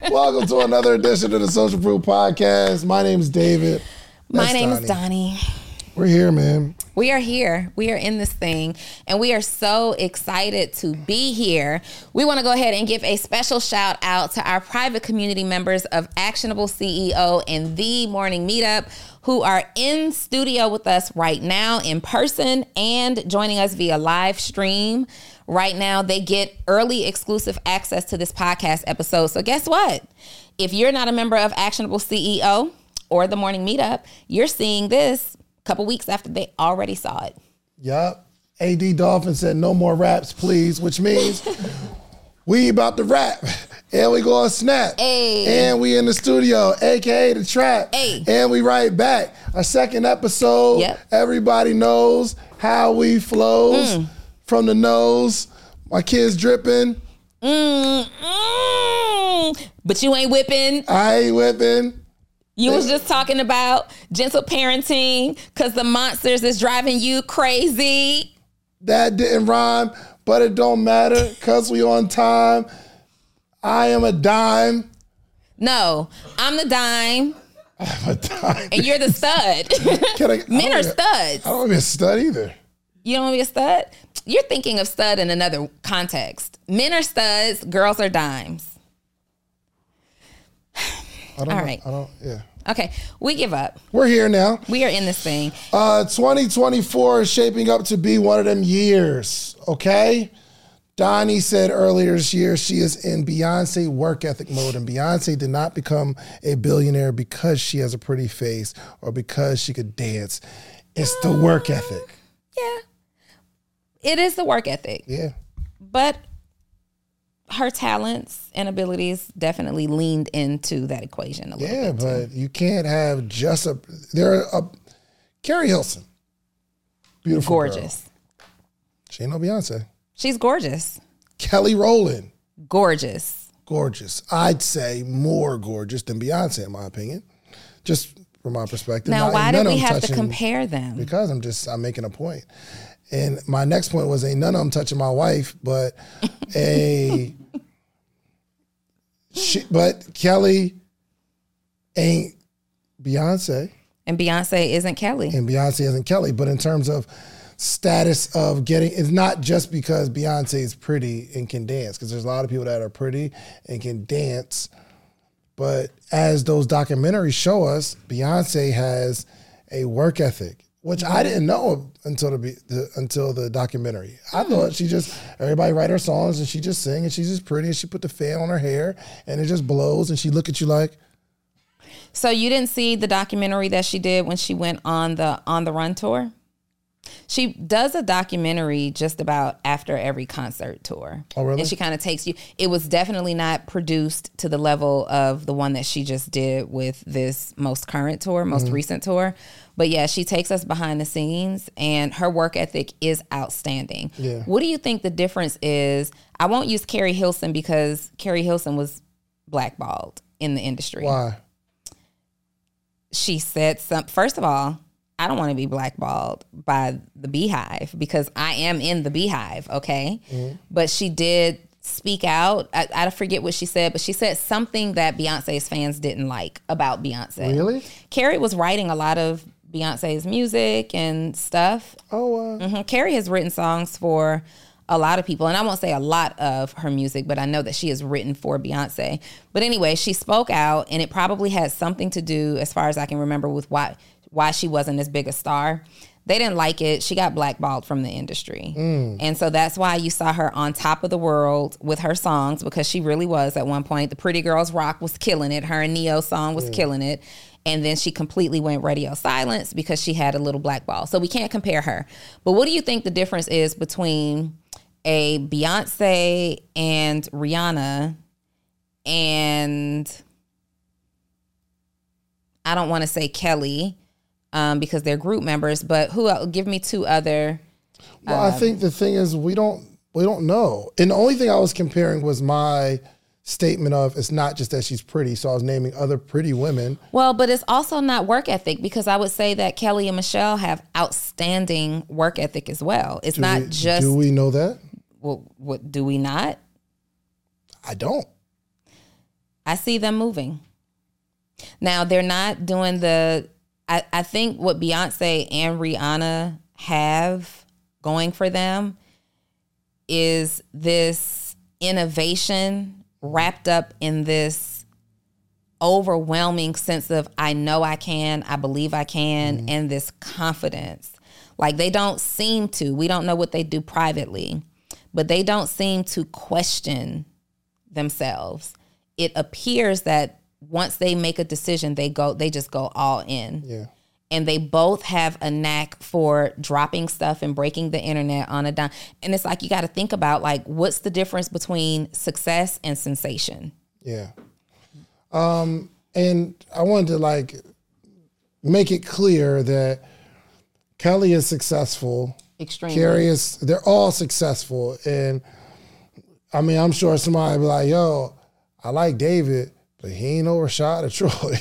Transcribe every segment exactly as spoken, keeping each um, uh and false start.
Welcome to another edition of the Social Proof Podcast. My name is David. My That's name Donnie. is Donnie. We're here, man. We are here. We are in this thing, and we are so excited to be here. We want to go ahead and give a special shout out to our private community members of Actionable C E O and The Morning Meetup, who are in studio with us right now in person and joining us via live stream. Right now, they get early exclusive access to this podcast episode. So guess what? If you're not a member of Actionable C E O or The Morning Meetup, you're seeing this a couple weeks after they already saw it. Yup. A D Dolphin said no more raps, please, which means we about to rap. And we go on Snap. Hey. And we in the studio, a k a. The Trap. Hey. And we right back. Our second episode. Yep. Everybody knows how we flows Mm. from the nose. My kids dripping. Mm, mm. But you ain't whipping. I ain't whipping. You was just talking about gentle parenting because the monsters is driving you crazy. That didn't rhyme, but it don't matter because we on time. I am a dime. No, I'm the dime I'm a dime. and you're the stud. Can I- I Men don't are even- studs. I don't want to be a stud either. You don't want to be a stud? You're thinking of stud in another context. Men are studs, girls are dimes. I don't All know. right. I don't, yeah. Okay, we give up. We're here now. We are in this thing. Uh, twenty twenty-four is shaping up to be one of them years, okay? Donnie said earlier this year she is in Beyonce work ethic mode, and Beyonce did not become a billionaire because she has a pretty face or because she could dance. It's the work ethic. Yeah. It is the work ethic. Yeah. But her talents and abilities definitely leaned into that equation a little Yeah, bit. too. but you can't have just a, there are a, Carrie Hilson. Beautiful girl. Gorgeous. She ain't no Beyonce. She's gorgeous. Kelly Rowland. Gorgeous. Gorgeous. I'd say more gorgeous than Beyonce, in my opinion. Just from my perspective. Now, Not- why none did of we them have to touching- compare them? Because I'm just, I'm making a point. And my next point was, ain't none of them touching my wife, but a, she, but Kelly ain't Beyonce, And Beyonce isn't Kelly. and Beyonce isn't Kelly. But in terms of status of getting, it's not just because Beyonce is pretty and can dance, because there's a lot of people that are pretty and can dance. But as those documentaries show us, Beyonce has a work ethic, which I didn't know until the, the until the documentary. I thought she just, everybody write her songs and she just sing and she's just pretty and she put the fan on her hair and it just blows and she look at you like, So you didn't see the documentary that she did when she went on the on the Run tour? She does a documentary just about after every concert tour. Oh, really? And she kind of takes you. It was definitely not produced to the level of the one that she just did with this most current tour, most Mm-hmm. recent tour. But yeah, she takes us behind the scenes and her work ethic is outstanding. Yeah. What do you think the difference is? I won't use Carrie Hilson because Carrie Hilson was blackballed in the industry. why? She said some, first of all, I don't want to be blackballed by the Beehive because I am in the Beehive, okay? Mm-hmm. But she did speak out. I, I forget what she said, but she said something that Beyonce's fans didn't like about Beyonce. Really? Carrie was writing a lot of Beyonce's music and stuff. Oh, uh, hmm Carrie has written songs for a lot of people, and I won't say a lot of her music, but I know that she has written for Beyonce. But anyway, she spoke out, and it probably had something to do, as far as I can remember, with why why she wasn't as big a star. They didn't like it. She got blackballed from the industry. Mm. And so that's why you saw her on top of the world with her songs, because she really was at one point. The Pretty Girls Rock was killing it. Her and Neo song was killing it. And then she completely went radio silence because she had a little blackball. So we can't compare her. But what do you think the difference is between a Beyonce and Rihanna and, I don't want to say Kelly, um, because they're group members, but who else? Give me two other. well, I think the thing is we don't we don't know. And the only thing I was comparing was my statement of it's not just that she's pretty. So I was naming other pretty women. Well, but it's also not work ethic, because I would say that Kelly and Michelle have outstanding work ethic as well. It's Do not we, just, do we know that? well, what do we not? I don't. I see them moving. Now, they're not doing the, I, I think what Beyonce and Rihanna have going for them is this innovation wrapped up in this overwhelming sense of, I know I can, I believe I can, mm-hmm. and this confidence. Like, they don't seem to, we don't know what they do privately, but they don't seem to question themselves. It appears that once they make a decision, they go, they just go all in. Yeah. And they both have a knack for dropping stuff and breaking the internet on a dime. And it's like, you got to think about, like, what's the difference between success and sensation? Yeah. Um, and I wanted to, like, make it clear that Kelly is successful. Extremely. Carrie is, they're all successful. And I mean, I'm sure somebody will be like, yo, I like David, but he ain't no Rashad or Troy.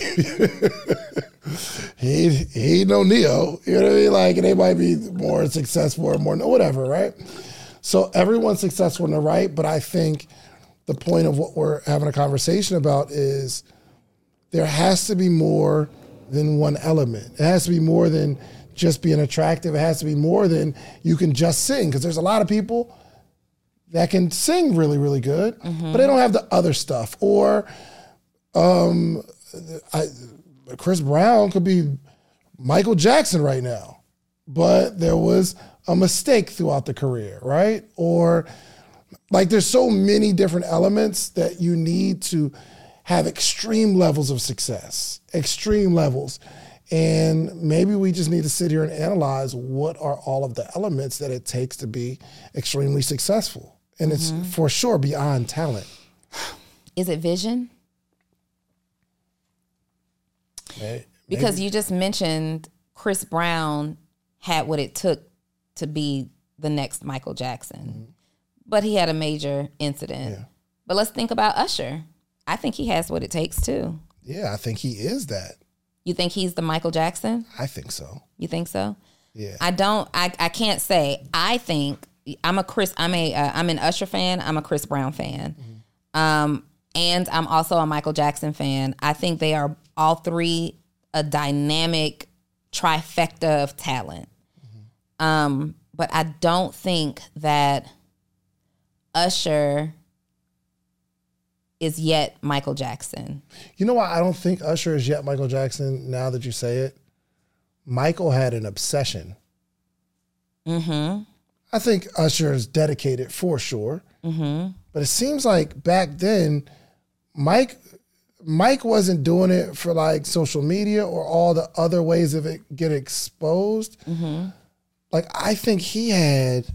he, he ain't no Neo. You know what I mean? Like, and they might be more successful or more, whatever, right? So everyone's successful in the right, but I think the point of what we're having a conversation about is there has to be more than one element. It has to be more than just being attractive. It has to be more than you can just sing, because there's a lot of people that can sing really, really good, mm-hmm. but they don't have the other stuff. Or um, I, Chris Brown could be Michael Jackson right now, but there was a mistake throughout the career, right? Or like, there's so many different elements that you need to have extreme levels of success, extreme levels. And maybe we just need to sit here and analyze what are all of the elements that it takes to be extremely successful. And mm-hmm. it's for sure beyond talent. Is it vision? Maybe. Because you just mentioned Chris Brown had what it took to be the next Michael Jackson. Mm-hmm. But he had a major incident. Yeah. But let's think about Usher. I think he has what it takes too. Yeah, I think he is that. You think he's the Michael Jackson? I think so. You think so? Yeah. I don't. I, I can't say. I think I'm a Chris. I'm a. Uh, I'm an Usher fan. I'm a Chris Brown fan, mm-hmm. um, and I'm also a Michael Jackson fan. I think they are all three a dynamic trifecta of talent. Mm-hmm. Um, but I don't think that Usher is yet Michael Jackson. You know why I don't think Usher is yet Michael Jackson, now that you say it? Michael had an obsession. Mm-hmm. I think Usher is dedicated for sure. Mm-hmm. But it seems like back then, Mike Mike wasn't doing it for like social media or all the other ways of it get exposed. Mm-hmm. Like, I think he had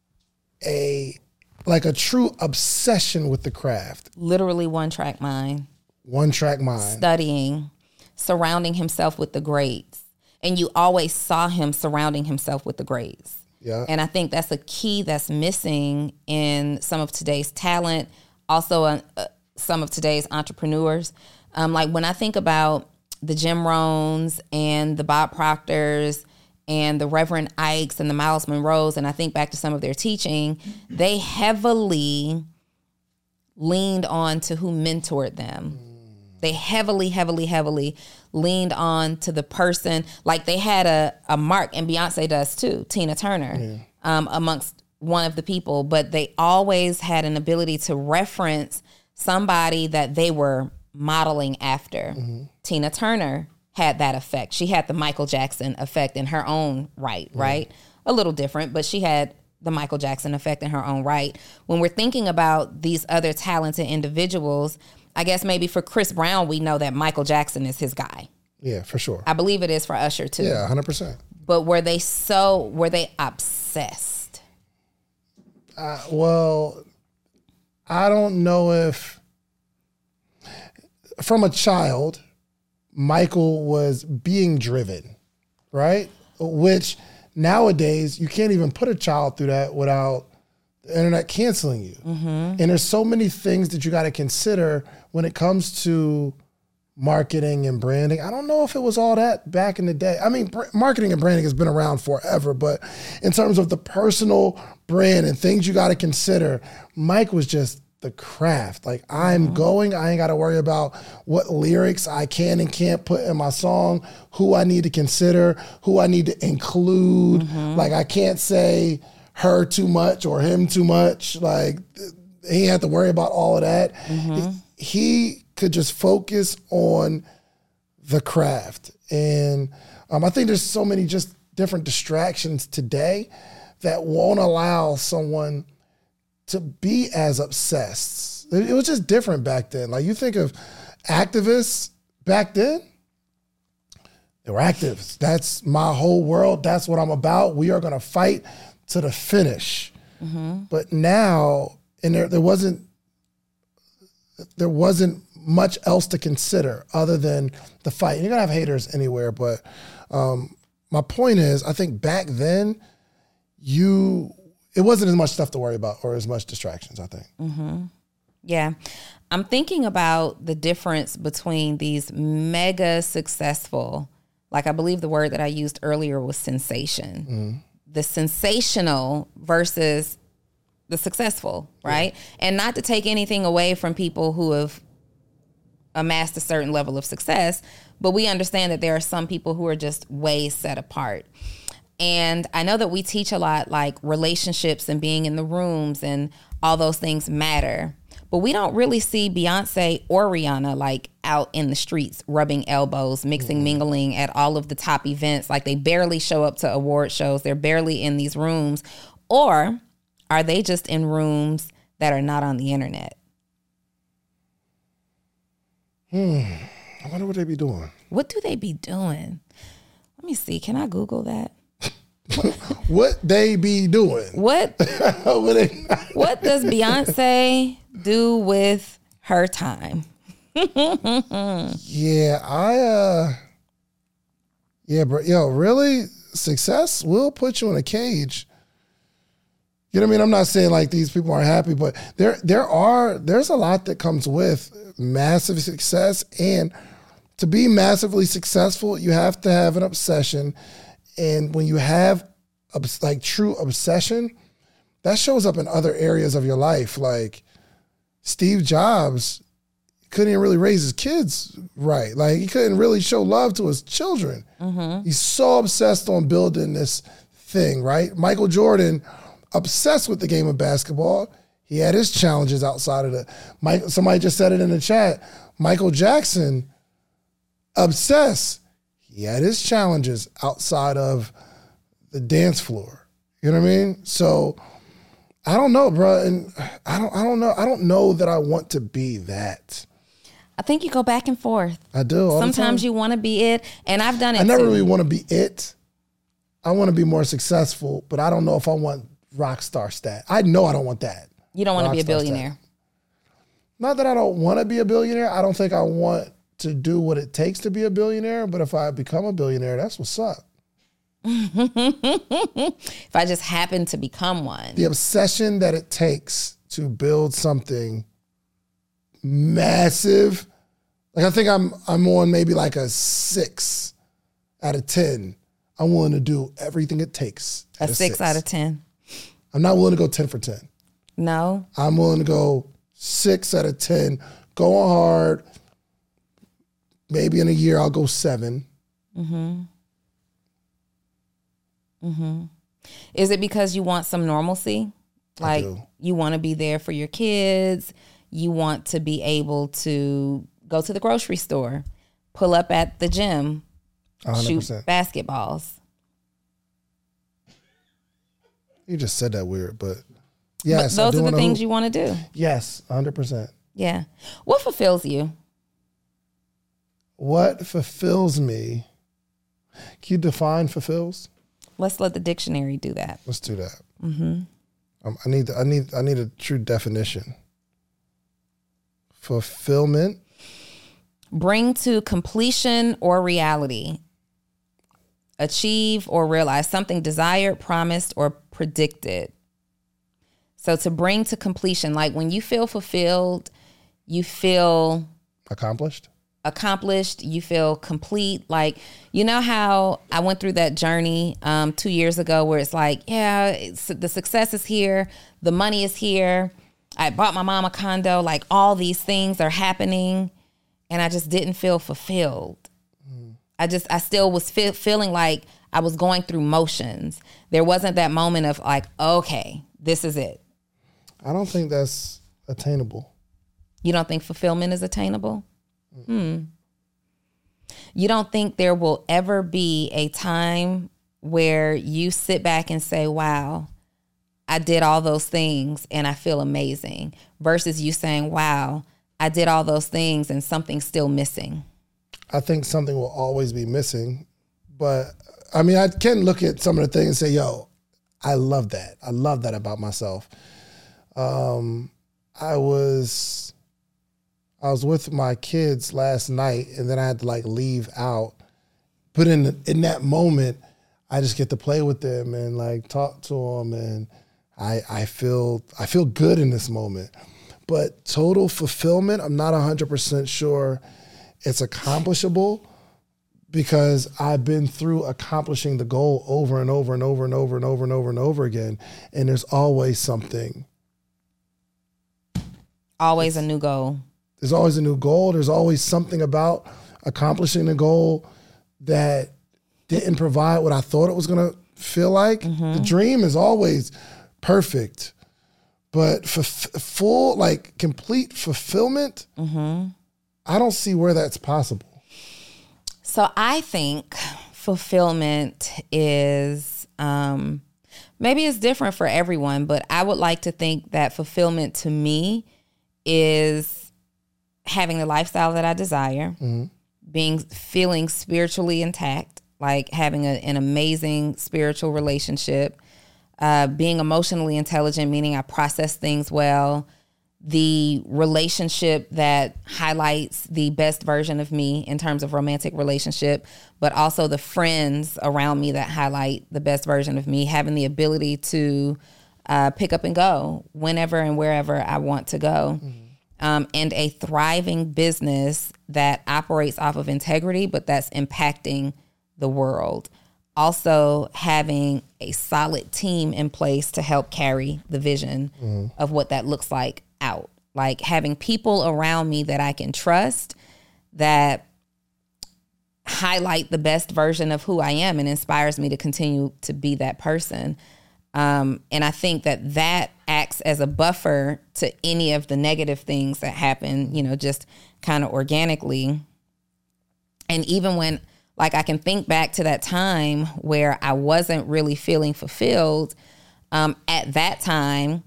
a like a true obsession with the craft. Literally one track mind. One track mind. Studying, surrounding himself with the greats. And you always saw him surrounding himself with the greats. Yeah. And I think that's a key that's missing in some of today's talent, also uh, uh, some of today's entrepreneurs. Um, like, when I think about the Jim Rohns and the Bob Proctors and the Reverend Ikes and the Miles Monroes, and I think back to some of their teaching, they heavily leaned on to who mentored them. They heavily, heavily, heavily leaned on to the person. Like, they had a, a mark, and Beyonce does too, Tina Turner, yeah. um, amongst one of the people, but they always had an ability to reference somebody that they were modeling after. Mm-hmm. Tina Turner had that effect. She had the Michael Jackson effect in her own right, yeah. right? A little different, but she had the Michael Jackson effect in her own right. When we're thinking about these other talented individuals, I guess maybe for Chris Brown, we know that Michael Jackson is his guy. Yeah, for sure. I believe it is for Usher too. Yeah, one hundred percent. But were they so, were they obsessed? Uh, well, I don't know if, from a child, Michael was being driven, right? Which nowadays, you can't even put a child through that without the internet canceling you. Mm-hmm. And there's so many things that you got to consider when it comes to marketing and branding. I don't know if it was all that back in the day. I mean, br- marketing and branding has been around forever, but in terms of the personal brand and things you got to consider, Mike was just the craft. Like I'm mm-hmm. going, I ain't got to worry about what lyrics I can and can't put in my song, who I need to consider, who I need to include. Mm-hmm. Like I can't say her too much or him too much. Like he had to worry about all of that. Mm-hmm. He, he could just focus on the craft. And um, I think there's so many just different distractions today that won't allow someone to be as obsessed. It was just different back then. Like you think of activists back then, they were activists. That's my whole world. That's what I'm about. We are going to fight to the finish. Mm-hmm. But now, and there, there wasn't, there wasn't much else to consider other than the fight. And you're gonna have haters anywhere, but um, my point is, I think back then, you it wasn't as much stuff to worry about or as much distractions, I think. Mm-hmm. Yeah. I'm thinking about the difference between these mega successful, like I believe the word that I used earlier was sensation. Mm-hmm. The sensational versus the successful, right? Yeah. And not to take anything away from people who have amassed a certain level of success, but we understand that there are some people who are just way set apart. And I know that we teach a lot like relationships and being in the rooms and all those things matter, but we don't really see Beyonce or Rihanna like out in the streets, rubbing elbows, mixing, mm-hmm. mingling at all of the top events. Like they barely show up to award shows. They're barely in these rooms. Or are they just in rooms that are not on the internet? Hmm. I wonder what they be doing. What do they be doing? Let me see. Can I Google that? What they be doing? What? what, they, what does Beyonce do with her time? yeah, I. uh Yeah, bro. Yo, really? Success will put you in a cage. You know what I mean? I'm not saying like these people aren't happy, but there there are there's a lot that comes with massive success, and to be massively successful, you have to have an obsession. And when you have like true obsession, that shows up in other areas of your life. Like Steve Jobs couldn't even really raise his kids right. Like he couldn't really show love to his children. Mm-hmm. He's so obsessed on building this thing, right? Michael Jordan, obsessed with the game of basketball. He had his challenges outside of the, Mike, somebody just said it in the chat. Michael Jackson, obsessed. He had his challenges outside of the dance floor. You know what I mean? So I don't know, bro. And I don't, I don't know. I don't know that I want to be that. I think you go back and forth. I do. Sometimes you want to be it. And I've done it I never too. really want to be it. I want to be more successful, but I don't know if I want rock star stat. I know I don't want that. You don't want to be a billionaire. Stat. Not that I don't want to be a billionaire. I don't think I want to do what it takes to be a billionaire, but if I become a billionaire, that's what's up. If I just happen to become one. The obsession that it takes to build something massive. Like I think I'm I'm on maybe like a six out of ten. I'm willing to do everything it takes. A six, six out of ten. I'm not willing to go ten for ten. No. I'm willing to go six out of ten. Going hard. Maybe in a year I'll go seven. Mm-hmm. Mm-hmm. Is it because you want some normalcy? Like you want to be there for your kids. You want to be able to go to the grocery store, pull up at the gym, one hundred percent. Shoot basketballs. You just said that weird, but yes. But those are the things hoop. You want to do. Yes, one hundred percent. Yeah. What fulfills you? What fulfills me? Can you define fulfills? Let's let the dictionary do that. Let's do that. Mm-hmm. Um, I need. I need. I need a true definition. Fulfillment. Bring to completion or reality. Achieve or realize something desired, promised, or predicted. So to bring to completion, like when you feel fulfilled, you feel accomplished. accomplished, you feel complete. Like, you know how I went through that journey um, two years ago where it's like, yeah, it's, the success is here, the money is here, I bought my mom a condo. Like all these things are happening, and I just didn't feel fulfilled. Mm. I just, I still was fe- feeling like I was going through motions. There wasn't that moment of like, okay, this is it. I don't think that's attainable. You don't think fulfillment is attainable? Mm. Hmm. You don't think there will ever be a time where you sit back and say, wow, I did all those things and I feel amazing, versus you saying, wow, I did all those things and something's still missing? I think something will always be missing. But I mean, I can look at some of the things and say, yo, I love that. I love that about myself. Um, I was, I was with my kids last night, and then I had to like leave out. But in in that moment, I just get to play with them and like talk to them, and I I feel I feel good in this moment. But total fulfillment, I'm not one hundred percent sure it's accomplishable, because I've been through accomplishing the goal over and over and over and over and over and over and over again, and there's always something. Always a new goal. There's always a new goal. There's always something about accomplishing the goal that didn't provide what I thought it was going to feel like. Mm-hmm. The dream is always perfect, but for f- full, like complete fulfillment, mm-hmm. I don't see where that's possible. So I think fulfillment is, um, maybe it's different for everyone, but I would like to think that fulfillment to me is having the lifestyle that I desire, mm-hmm. being, feeling spiritually intact, like having a, an amazing spiritual relationship, uh, being emotionally intelligent, meaning I process things well, the relationship that highlights the best version of me in terms of romantic relationship, but also the friends around me that highlight the best version of me, having the ability to uh, pick up and go whenever and wherever I want to go. Mm-hmm. Um, and a thriving business that operates off of integrity, but that's impacting the world. Also having a solid team in place to help carry the vision mm-hmm. of what that looks like out. Like having people around me that I can trust, that highlight the best version of who I am and inspires me to continue to be that person. Um, and I think that that acts as a buffer to any of the negative things that happen, you know, just kind of organically. And even when, like, I can think back to that time where I wasn't really feeling fulfilled, um, at that time,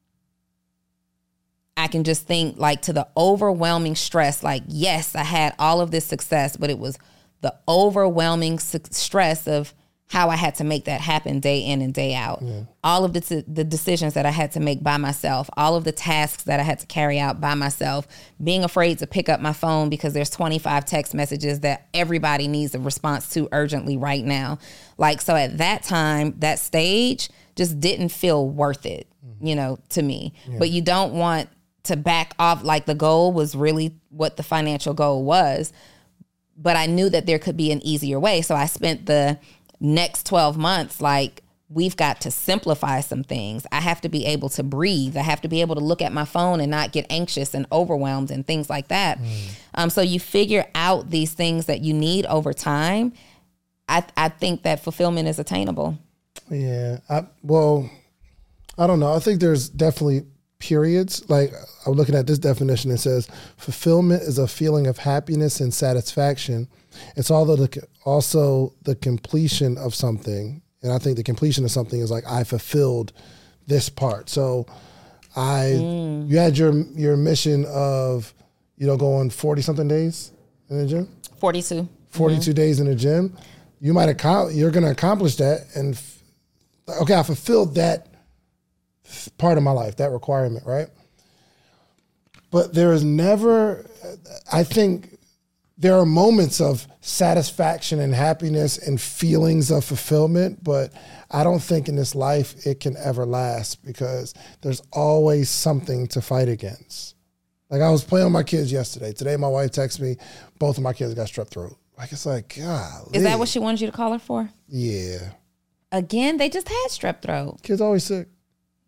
I can just think like to the overwhelming stress, like, yes, I had all of this success, but it was the overwhelming su- stress of how I had to make that happen day in and day out. Yeah. All of the, the decisions that I had to make by myself, all of the tasks that I had to carry out by myself, being afraid to pick up my phone because there's twenty-five text messages that everybody needs a response to urgently right now. Like, so at that time, that stage just didn't feel worth it, mm-hmm. you know, to me. Yeah. But you don't want to back off. Like, the goal was really what the financial goal was, but I knew that there could be an easier way. So I spent the next twelve months, like, we've got to simplify some things. I have to be able to breathe. I have to be able to look at my phone and not get anxious and overwhelmed and things like that. Mm. Um, so you figure out these things that you need over time. I, I think that fulfillment is attainable. Yeah. I, well, I don't know. I think there's definitely periods. Like, I'm looking at this definition. It says fulfillment is a feeling of happiness and satisfaction. It's although the, also the completion of something. And I think the completion of something is like, I fulfilled this part. So I, mm. you had your your mission of, you know, going forty something days in the gym? forty-two. forty-two mm-hmm. days in the gym. You might, ac- you're going to accomplish that. And f- okay, I fulfilled that part of my life, that requirement, right? But there is never, I think, there are moments of satisfaction and happiness and feelings of fulfillment, but I don't think in this life it can ever last, because there's always something to fight against. Like, I was playing with my kids yesterday. Today, my wife texted me, both of my kids got strep throat. Like, it's like, God. Is that what she wanted you to call her for? Yeah. Again, they just had strep throat. Kids always sick.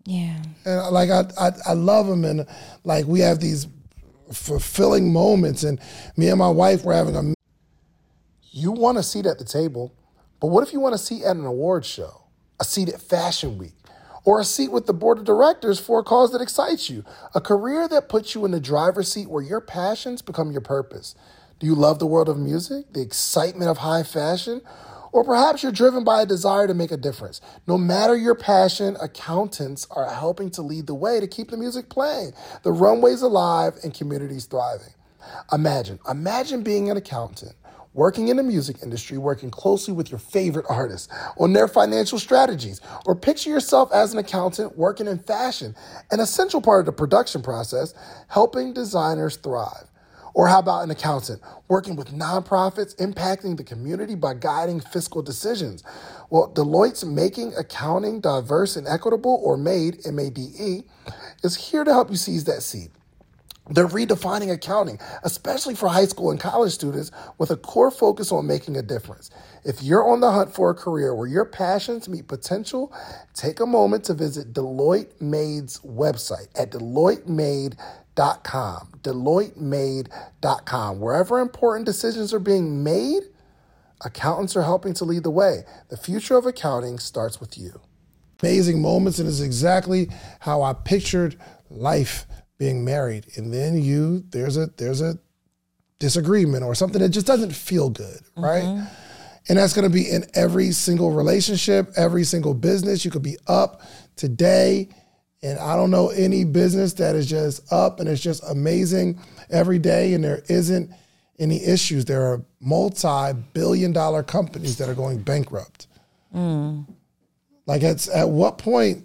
Yeah. And like I, I, I love them, and like we have these fulfilling moments. And me and my wife were having a. You want a seat at the table, but what if you want a seat at an award show, a seat at Fashion Week, or a seat with the board of directors for a cause that excites you, a career that puts you in the driver's seat where your passions become your purpose? Do you love the world of music, the excitement of high fashion? Or perhaps you're driven by a desire to make a difference. No matter your passion, accountants are helping to lead the way to keep the music playing, the runways alive, and communities thriving. Imagine, imagine being an accountant, working in the music industry, working closely with your favorite artists on their financial strategies. Or picture yourself as an accountant working in fashion, an essential part of the production process, helping designers thrive. Or how about an accountant working with nonprofits, impacting the community by guiding fiscal decisions? Well, Deloitte's Making Accounting Diverse and Equitable, or MADE, M A D E, is here to help you seize that seat. They're redefining accounting, especially for high school and college students, with a core focus on making a difference. If you're on the hunt for a career where your passions meet potential, take a moment to visit Deloitte Made's website at deloitte made dot com. deloitte made dot com. Wherever important decisions are being made, accountants are helping to lead the way. The future of accounting starts with you. Amazing moments, and it's exactly how I pictured life being married. And then you, there's a there's a disagreement or something that just doesn't feel good, right? Mm-hmm. And that's gonna be in every single relationship, every single business. You could be up today, and I don't know any business that is just up and it's just amazing every day and there isn't any issues. There are multi-billion dollar companies that are going bankrupt. Mm. Like it's, at what point,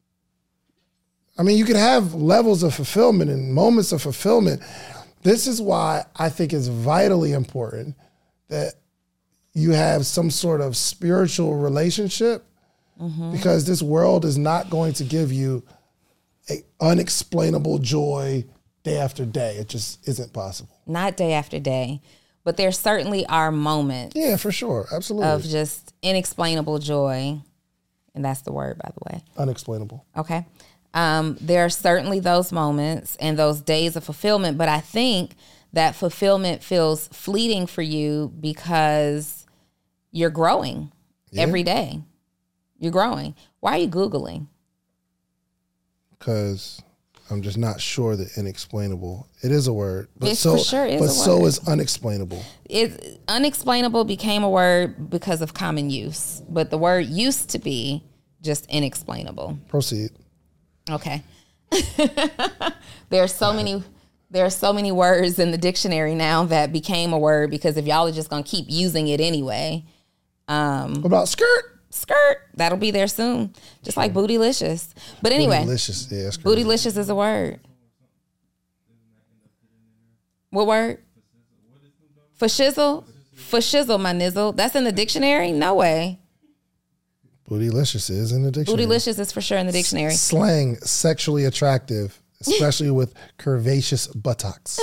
I mean, you can have levels of fulfillment and moments of fulfillment. This is why I think it's vitally important that you have some sort of spiritual relationship, mm-hmm. because this world is not going to give you a unexplainable joy day after day. It just isn't possible. Not day after day, but there certainly are moments. Yeah, for sure. Absolutely. Of just inexplainable joy. And that's the word, by the way. Unexplainable. Okay. Um, there are certainly those moments and those days of fulfillment, but I think that fulfillment feels fleeting for you because you're growing yeah. every day. You're growing. Why are you Googling? Because I'm just not sure that inexplainable. It is a word, but it so for sure is but a so word. is unexplainable. It unexplainable became a word because of common use, but the word used to be just inexplainable. Proceed. Okay. There are so many. There are so many words in the dictionary now that became a word because if y'all are just gonna keep using it anyway. Um, what about skirt? Skirt, that'll be there soon. Just like bootylicious. But anyway, bootylicious, yeah, that's bootylicious is a word. What word? For shizzle? For shizzle, my nizzle. That's in the dictionary? No way. Bootylicious is in the dictionary. Bootylicious is for sure in the dictionary. S- slang, sexually attractive, especially with curvaceous buttocks.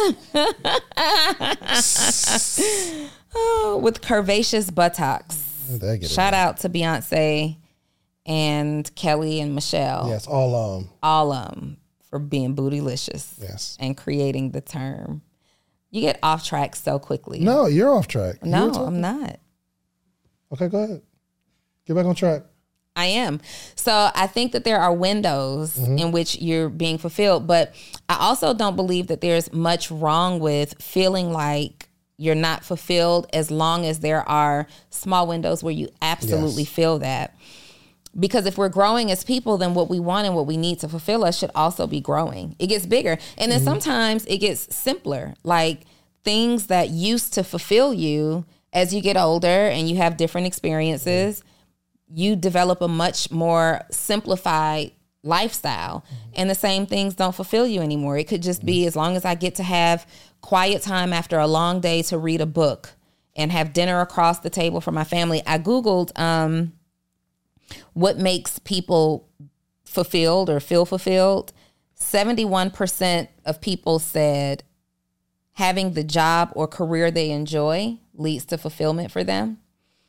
Oh, with curvaceous buttocks. Shout out to Beyonce and Kelly and Michelle. Yes, all of them. All of them for being bootylicious. Yes. And creating the term. You get off track so quickly. No, you're off track. No, I'm not. Okay, go ahead. Get back on track. I am. So I think that there are windows mm-hmm. in which you're being fulfilled, but I also don't believe that there's much wrong with feeling like you're not fulfilled as long as there are small windows where you absolutely yes. feel that. Because if we're growing as people, then what we want and what we need to fulfill us should also be growing. It gets bigger. And then mm-hmm. sometimes it gets simpler. Like things that used to fulfill you as you get older and you have different experiences, mm-hmm. you develop a much more simplified lifestyle. Mm-hmm. And the same things don't fulfill you anymore. It could just mm-hmm. be as long as I get to have quiet time after a long day to read a book and have dinner across the table for my family. I Googled um, what makes people fulfilled or feel fulfilled. seventy-one percent of people said having the job or career they enjoy leads to fulfillment for them.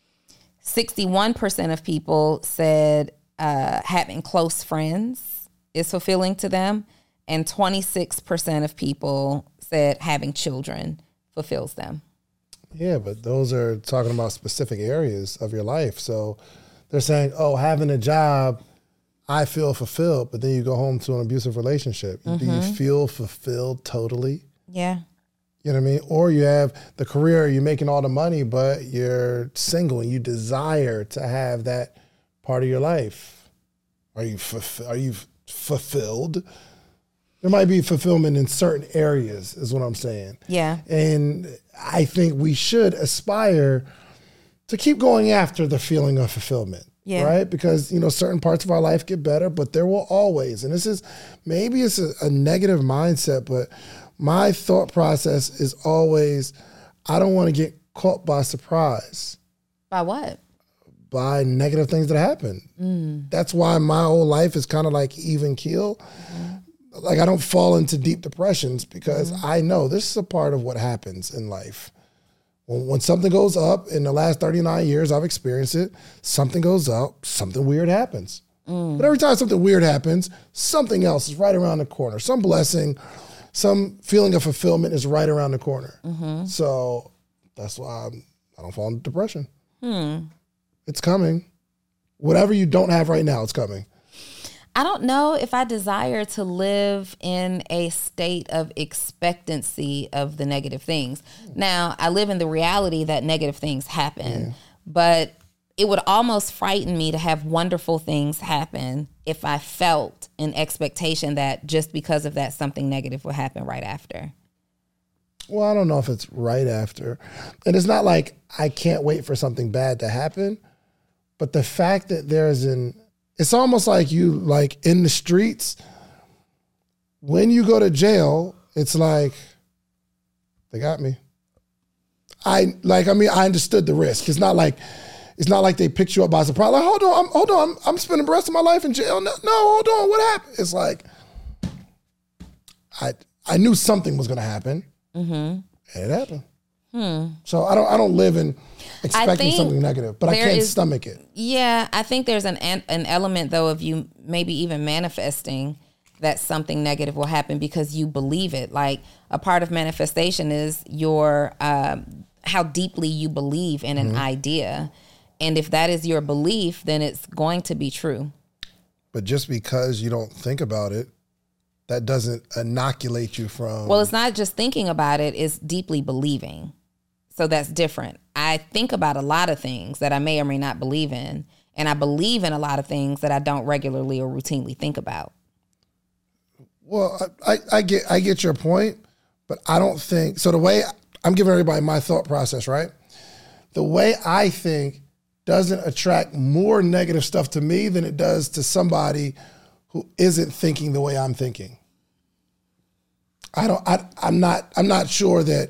sixty-one percent of people said uh, having close friends is fulfilling to them, and twenty-six percent of people said having children fulfills them. Yeah, but those are talking about specific areas of your life. So they're saying, oh, having a job, I feel fulfilled, but then you go home to an abusive relationship. Mm-hmm. Do you feel fulfilled totally? Yeah. You know what I mean? Or you have the career, you're making all the money, but you're single and you desire to have that part of your life. Are you fulf- are you fulfilled? There might be fulfillment in certain areas, is what I'm saying. Yeah. And I think we should aspire to keep going after the feeling of fulfillment. Yeah. Right? Because, you know, certain parts of our life get better, but there will always, and this is, maybe it's a, a negative mindset, but my thought process is always, I don't want to get caught by surprise. By what? By negative things that happen. Mm. That's why my whole life is kind of like even keel. Mm. Like I don't fall into deep depressions because mm. I know this is a part of what happens in life. When, when something goes up, in the last thirty-nine years I've experienced it, something goes up, something weird happens. Mm. But every time something weird happens, something else is right around the corner. Some blessing, some feeling of fulfillment is right around the corner. Mm-hmm. So that's why I'm, I don't fall into depression. Hmm. It's coming. Whatever you don't have right now, it's coming. I don't know if I desire to live in a state of expectancy of the negative things. Now, I live in the reality that negative things happen, yeah. but it would almost frighten me to have wonderful things happen if I felt an expectation that just because of that, something negative will happen right after. Well, I don't know if it's right after. And it's not like I can't wait for something bad to happen, but the fact that there's an, it's almost like you, like in the streets, when you go to jail, it's like, they got me. I, like, I mean, I understood the risk. It's not like, it's not like they picked you up by surprise. Like, hold on, I'm, hold on, I'm, I'm spending the rest of my life in jail. No, no, hold on, what happened? It's like, I, I knew something was going to happen, mm-hmm. and it happened. Hmm. So I don't, I don't live in expecting something negative, but I can't is, stomach it. Yeah, I think there's an an element though of you maybe even manifesting that something negative will happen because you believe it. Like a part of manifestation is your um, how deeply you believe in an mm-hmm. idea, and if that is your belief, then it's going to be true. But just because you don't think about it, that doesn't inoculate you from. Well, it's not just thinking about it; it's deeply believing. So that's different. I think about a lot of things that I may or may not believe in, and I believe in a lot of things that I don't regularly or routinely think about. Well, I, I get I get your point, but I don't think, so the way, I'm giving everybody my thought process, right? The way I think doesn't attract more negative stuff to me than it does to somebody who isn't thinking the way I'm thinking. I don't, I, I'm not, I'm not sure that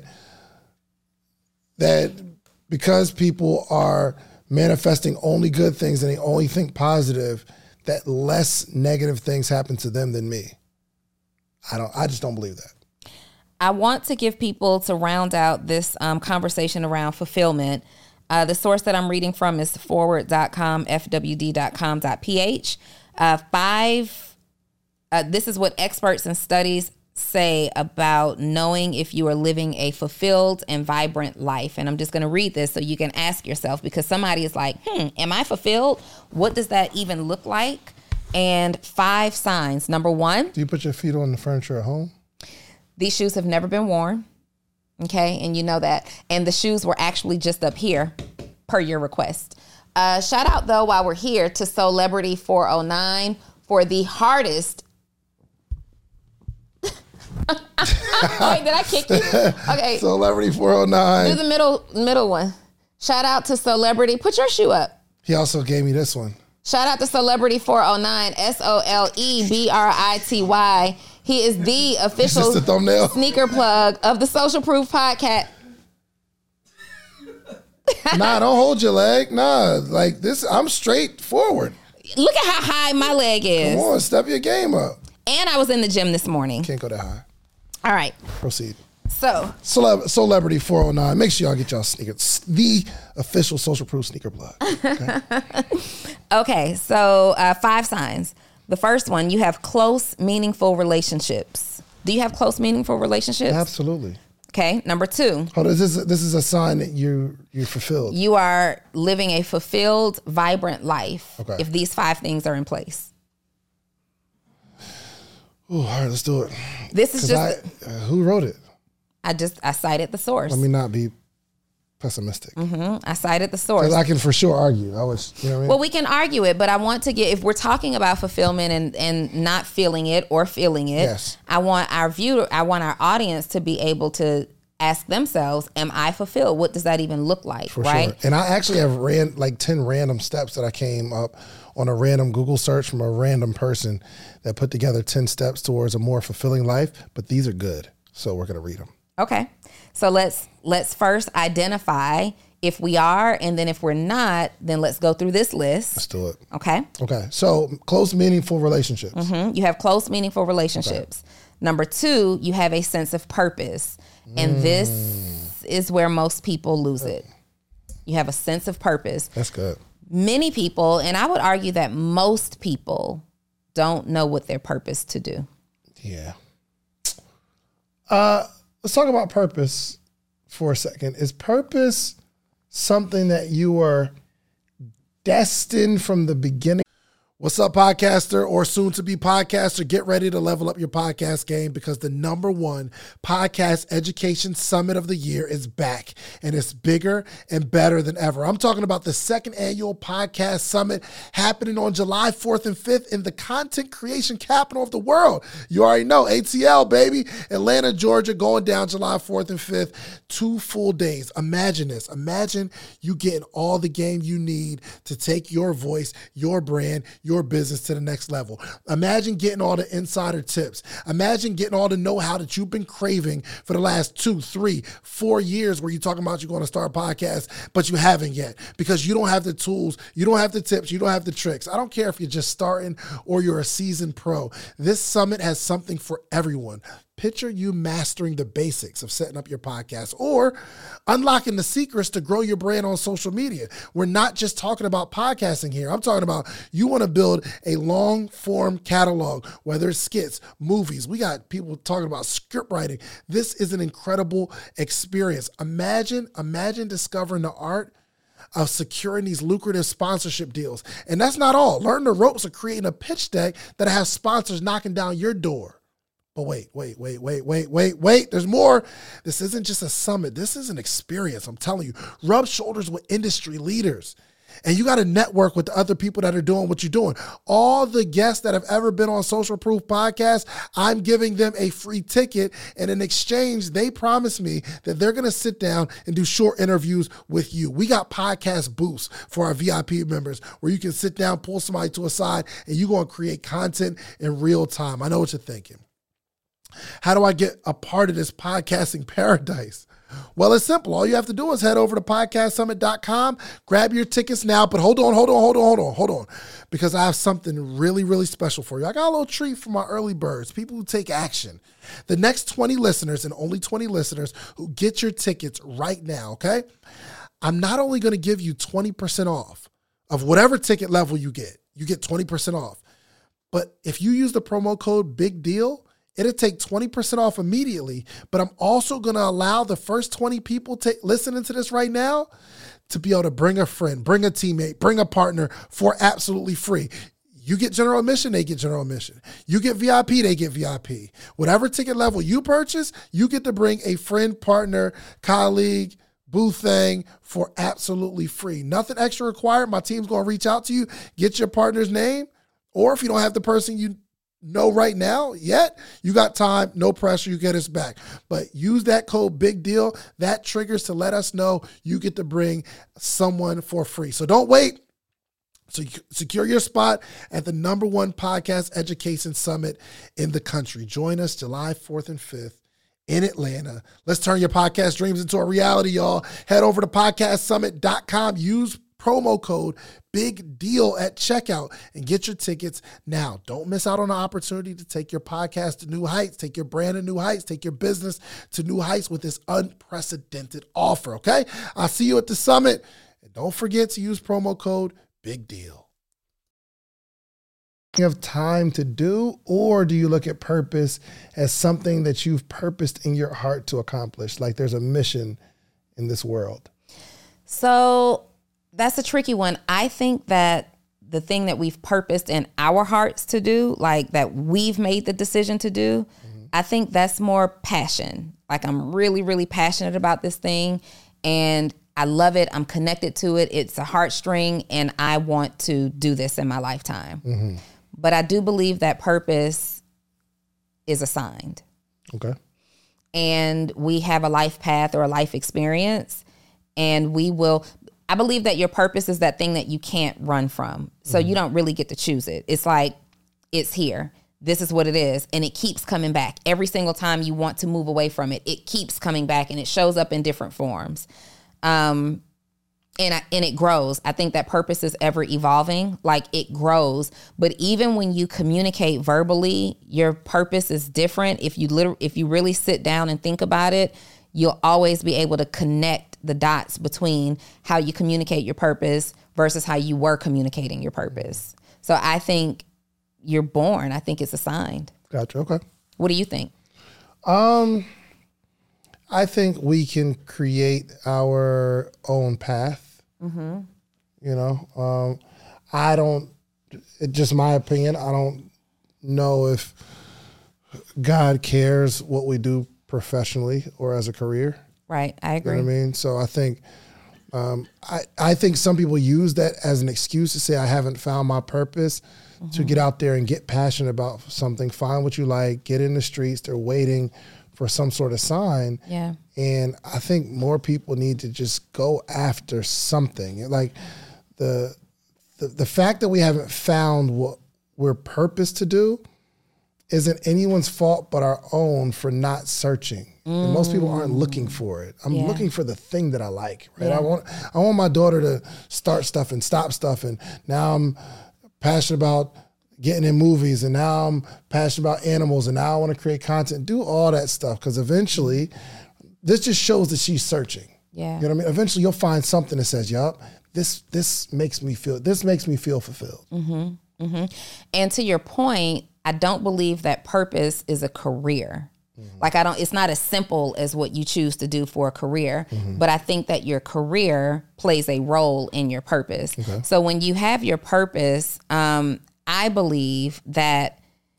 that because people are manifesting only good things and they only think positive, that less negative things happen to them than me. I don't, I just don't believe that. I want to give people, to round out this um, conversation around fulfillment, uh, the source that I'm reading from is forward dot com, f w d dot com dot p h. Uh, five, uh, this is what experts and studies say about knowing if you are living a fulfilled and vibrant life. And I'm just going to read this so you can ask yourself, because somebody is like, hmm, am I fulfilled? What does that even look like? And five signs. Number one. Do you put your feet on the furniture at home? These shoes have never been worn. Okay. And you know that. And the shoes were actually just up here per your request. Uh, shout out though, while we're here, to Celebrity four oh nine for the hardest. Wait, did I kick you? Okay. Celebrity four oh nine. Do the middle middle one. Shout out to Celebrity. Put your shoe up. He also gave me this one. Shout out to Celebrity four oh nine, S O L E B R I T Y. He is the official is this the thumbnail? Sneaker plug of the Social Proof Podcast. Nah, don't hold your leg. Nah, like this, I'm straight forward. Look at how high my leg is. Come on, step your game up. And I was in the gym this morning. Can't go that high. All right. Proceed. So. Celeb- Celebrity four oh nine. Make sure y'all get y'all sneakers. The official Social Proof sneaker plug. Okay, okay so uh, five signs. The first one, you have close, meaningful relationships. Do you have close, meaningful relationships? Absolutely. Okay. Number two. Hold on, this is this is a sign that you you're fulfilled. You are living a fulfilled, vibrant life. Okay. If these five things are in place. Ooh, all right, let's do it. This is just. I, uh, who wrote it? I just I cited the source. Let me not be pessimistic. Mm-hmm. I cited the source. Because I can for sure argue. I was, you know what I mean? Well, we can argue it, but I want to get, if we're talking about fulfillment and, and not feeling it or feeling it, yes. I want our viewer, I want our audience to be able to ask themselves, am I fulfilled? What does that even look like, for right? Sure. And I actually have ran like ten random steps that I came up on a random Google search from a random person that put together ten steps towards a more fulfilling life, but these are good. So we're going to read them. Okay. So let's let's first identify if we are, and then if we're not, then let's go through this list. Let's do it. Okay. Okay. So close, meaningful relationships. Mm-hmm. You have close, meaningful relationships. Okay. Number two, you have a sense of purpose. And mm. this is where most people lose it. You have a sense of purpose. That's good. Many people, and I would argue that most people don't know what their purpose to do. Yeah. Uh, let's talk about purpose for a second. Is purpose something that you are destined from the beginning? What's up, podcaster or soon-to-be podcaster? Get ready to level up your podcast game because the number one podcast education summit of the year is back, and it's bigger and better than ever. I'm talking about the second annual podcast summit happening on July fourth and fifth in the content creation capital of the world. You already know, A T L, baby. Atlanta, Georgia, going down July fourth and fifth. Two full days. Imagine this. Imagine you getting all the game you need to take your voice, your brand, your your business to the next level. Imagine getting all the insider tips. Imagine getting all the know-how that you've been craving for the last two, three, four years where you're talking about you're going to start a podcast, but you haven't yet because you don't have the tools, you don't have the tips, you don't have the tricks. I don't care if you're just starting or you're a seasoned pro. This summit has something for everyone. Picture you mastering the basics of setting up your podcast or unlocking the secrets to grow your brand on social media. We're not just talking about podcasting here. I'm talking about you want to build a long form catalog, whether it's skits, movies. We got people talking about script writing. This is an incredible experience. Imagine, imagine discovering the art of securing these lucrative sponsorship deals. And that's not all. Learn the ropes of creating a pitch deck that has sponsors knocking down your door. But wait, wait, wait, wait, wait, wait, wait. There's more. This isn't just a summit. This is an experience. I'm telling you, rub shoulders with industry leaders. And you got to network with the other people that are doing what you're doing. All the guests that have ever been on Social Proof Podcast, I'm giving them a free ticket. And in exchange, they promise me that they're going to sit down and do short interviews with you. We got podcast booths for our V I P members where you can sit down, pull somebody to a side, and you're going to create content in real time. I know what you're thinking. How do I get a part of this podcasting paradise? Well, it's simple. All you have to do is head over to podcast summit dot com, grab your tickets now. But hold on, hold on, hold on, hold on, hold on. Because I have something really, really special for you. I got a little treat for my early birds, people who take action. The next twenty listeners, and only twenty listeners, who get your tickets right now, okay? I'm not only going to give you twenty percent off of whatever ticket level you get. You get twenty percent off. But if you use the promo code BIGDEAL, it'll take twenty percent off immediately, but I'm also going to allow the first twenty people to listening to this right now to be able to bring a friend, bring a teammate, bring a partner for absolutely free. You get general admission, they get general admission. You get V I P, they get V I P. Whatever ticket level you purchase, you get to bring a friend, partner, colleague, booth thing for absolutely free. Nothing extra required. My team's going to reach out to you, get your partner's name, or if you don't have the person you know right now yet, you got time, no pressure, you get us back. But use that code Big Deal. That triggers to let us know you get to bring someone for free. So don't wait. So secure your spot at the number one podcast education summit in the country. Join us July fourth and fifth in Atlanta. Let's turn your podcast dreams into a reality, y'all. Head over to podcast summit dot com. Use promo code Big Deal at checkout and get your tickets now. Don't miss out on the opportunity to take your podcast to new heights, take your brand to new heights, take your business to new heights with this unprecedented offer, okay? I'll see you at the summit. And don't forget to use promo code Big Deal. You have time to do, or do you look at purpose as something that you've purposed in your heart to accomplish? Like there's a mission in this world. So that's a tricky one. I think that the thing that we've purposed in our hearts to do, like that we've made the decision to do, mm-hmm. I think that's more passion. Like I'm really, really passionate about this thing and I love it. I'm connected to it. It's a heartstring and I want to do this in my lifetime. Mm-hmm. But I do believe that purpose is assigned. Okay. And we have a life path or a life experience and we will... I believe that your purpose is that thing that you can't run from. So mm-hmm. you don't really get to choose it. It's like, it's here. This is what it is. And it keeps coming back. Every single time you want to move away from it, it keeps coming back and it shows up in different forms. Um, and, I, and it grows. I think that purpose is ever evolving. Like it grows. But even when you communicate verbally, your purpose is different. If you literally, if you really sit down and think about it, you'll always be able to connect the dots between how you communicate your purpose versus how you were communicating your purpose. So I think you're born. I think it's assigned. Gotcha. Okay. What do you think? Um, I think we can create our own path. Mm-hmm. You know, um, I don't, it's just my opinion. I don't know if God cares what we do professionally or as a career. Right, I agree. You know what I mean? So I think um, I, I think some people use that as an excuse to say I haven't found my purpose, mm-hmm. to get out there and get passionate about something, find what you like, get in the streets. They're waiting for some sort of sign. Yeah. And I think more people need to just go after something. Like the the, the fact that we haven't found what we're purposed to do isn't anyone's fault but our own for not searching. Mm. And most people aren't looking for it. I'm yeah. looking for the thing that I like, right? Yeah. I want I want my daughter to start stuff and stop stuff, and now I'm passionate about getting in movies, and now I'm passionate about animals, and now I want to create content. Do all that stuff, because eventually, this just shows that she's searching. Yeah. You know what I mean? Eventually you'll find something that says, yup, this this makes me feel this makes me feel fulfilled. Mm-hmm. Mm-hmm. And to your point, I don't believe that purpose is a career. Mm-hmm. Like I don't, it's not as simple as what you choose to do for a career, mm-hmm. but I think that your career plays a role in your purpose. Okay. So when you have your purpose, um, I believe that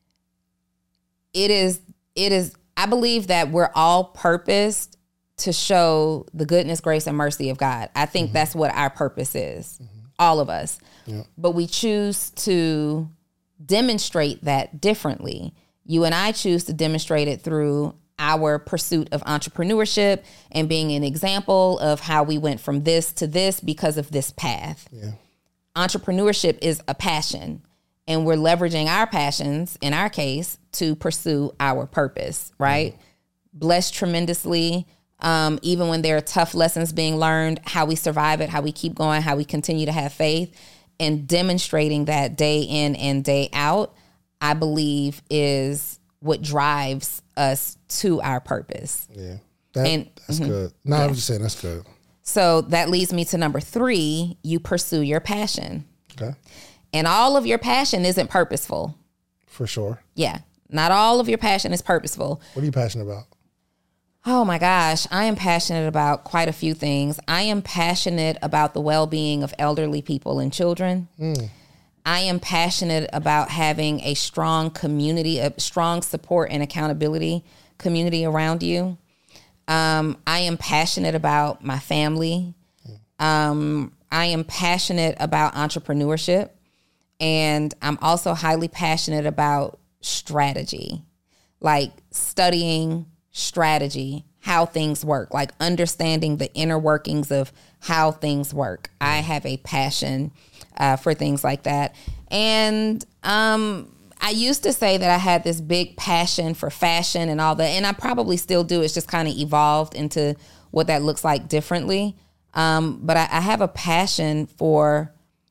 it is, it is, I believe that we're all purposed to show the goodness, grace, and mercy of God. I think mm-hmm. that's what our purpose is, mm-hmm. all of us. Yeah. But we choose to demonstrate that differently. You and I choose to demonstrate it through our pursuit of entrepreneurship and being an example of how we went from this to this because of this path. Yeah. Entrepreneurship is a passion, and we're leveraging our passions, in our case, to pursue our purpose, right? Mm-hmm. Blessed tremendously. Um, even when there are tough lessons being learned, how we survive it, how we keep going, how we continue to have faith, and demonstrating that day in and day out, I believe is what drives us to our purpose. Yeah, that, and, that's mm-hmm. good. No, yeah. I'm just saying that's good. So that leads me to number three, you pursue your passion. Okay. And all of your passion isn't purposeful. For sure. Yeah, not all of your passion is purposeful. What are you passionate about? Oh my gosh, I am passionate about quite a few things. I am passionate about the well-being of elderly people and children. Mm. I am passionate about having a strong community, a strong support and accountability community around you. Um, I am passionate about my family. Um, I am passionate about entrepreneurship. And I'm also highly passionate about strategy, like studying strategy, how things work, like understanding the inner workings of how things work. I have a passion uh, for things like that. And um, I used to say that I had this big passion for fashion and all that, and I probably still do. It's just kind of evolved into what that looks like differently. Um, but I, I have a passion for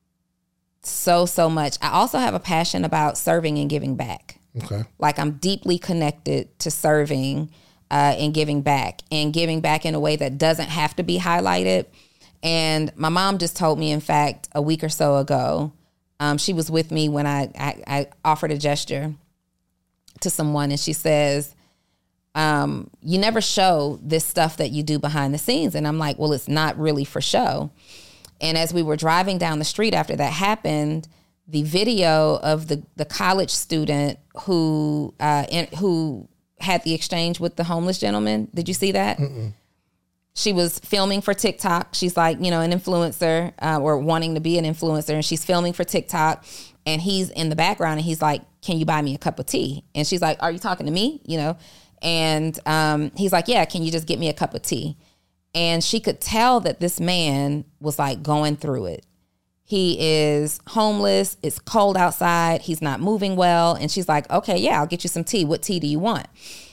so, so much. I also have a passion about serving and giving back. Okay. Like I'm deeply connected to serving Uh, and giving back and giving back in a way that doesn't have to be highlighted. And my mom just told me, in fact, a week or so ago, Um, she was with me when I, I, I offered a gesture to someone, and she says, um, you never show this stuff that you do behind the scenes. And I'm like, well, it's not really for show. And as we were driving down the street after that happened, the video of the, the college student who uh, in, who had the exchange with the homeless gentleman, did you see that? Mm-mm. She was filming for TikTok. She's like, you know, an influencer uh, or wanting to be an influencer. And she's filming for TikTok. And he's in the background and he's like, can you buy me a cup of tea? And she's like, are you talking to me? You know, and um, he's like, yeah, can you just get me a cup of tea? And she could tell that this man was like going through it. He is homeless. It's cold outside. He's not moving well. And she's like, okay, yeah, I'll get you some tea. What tea do you want?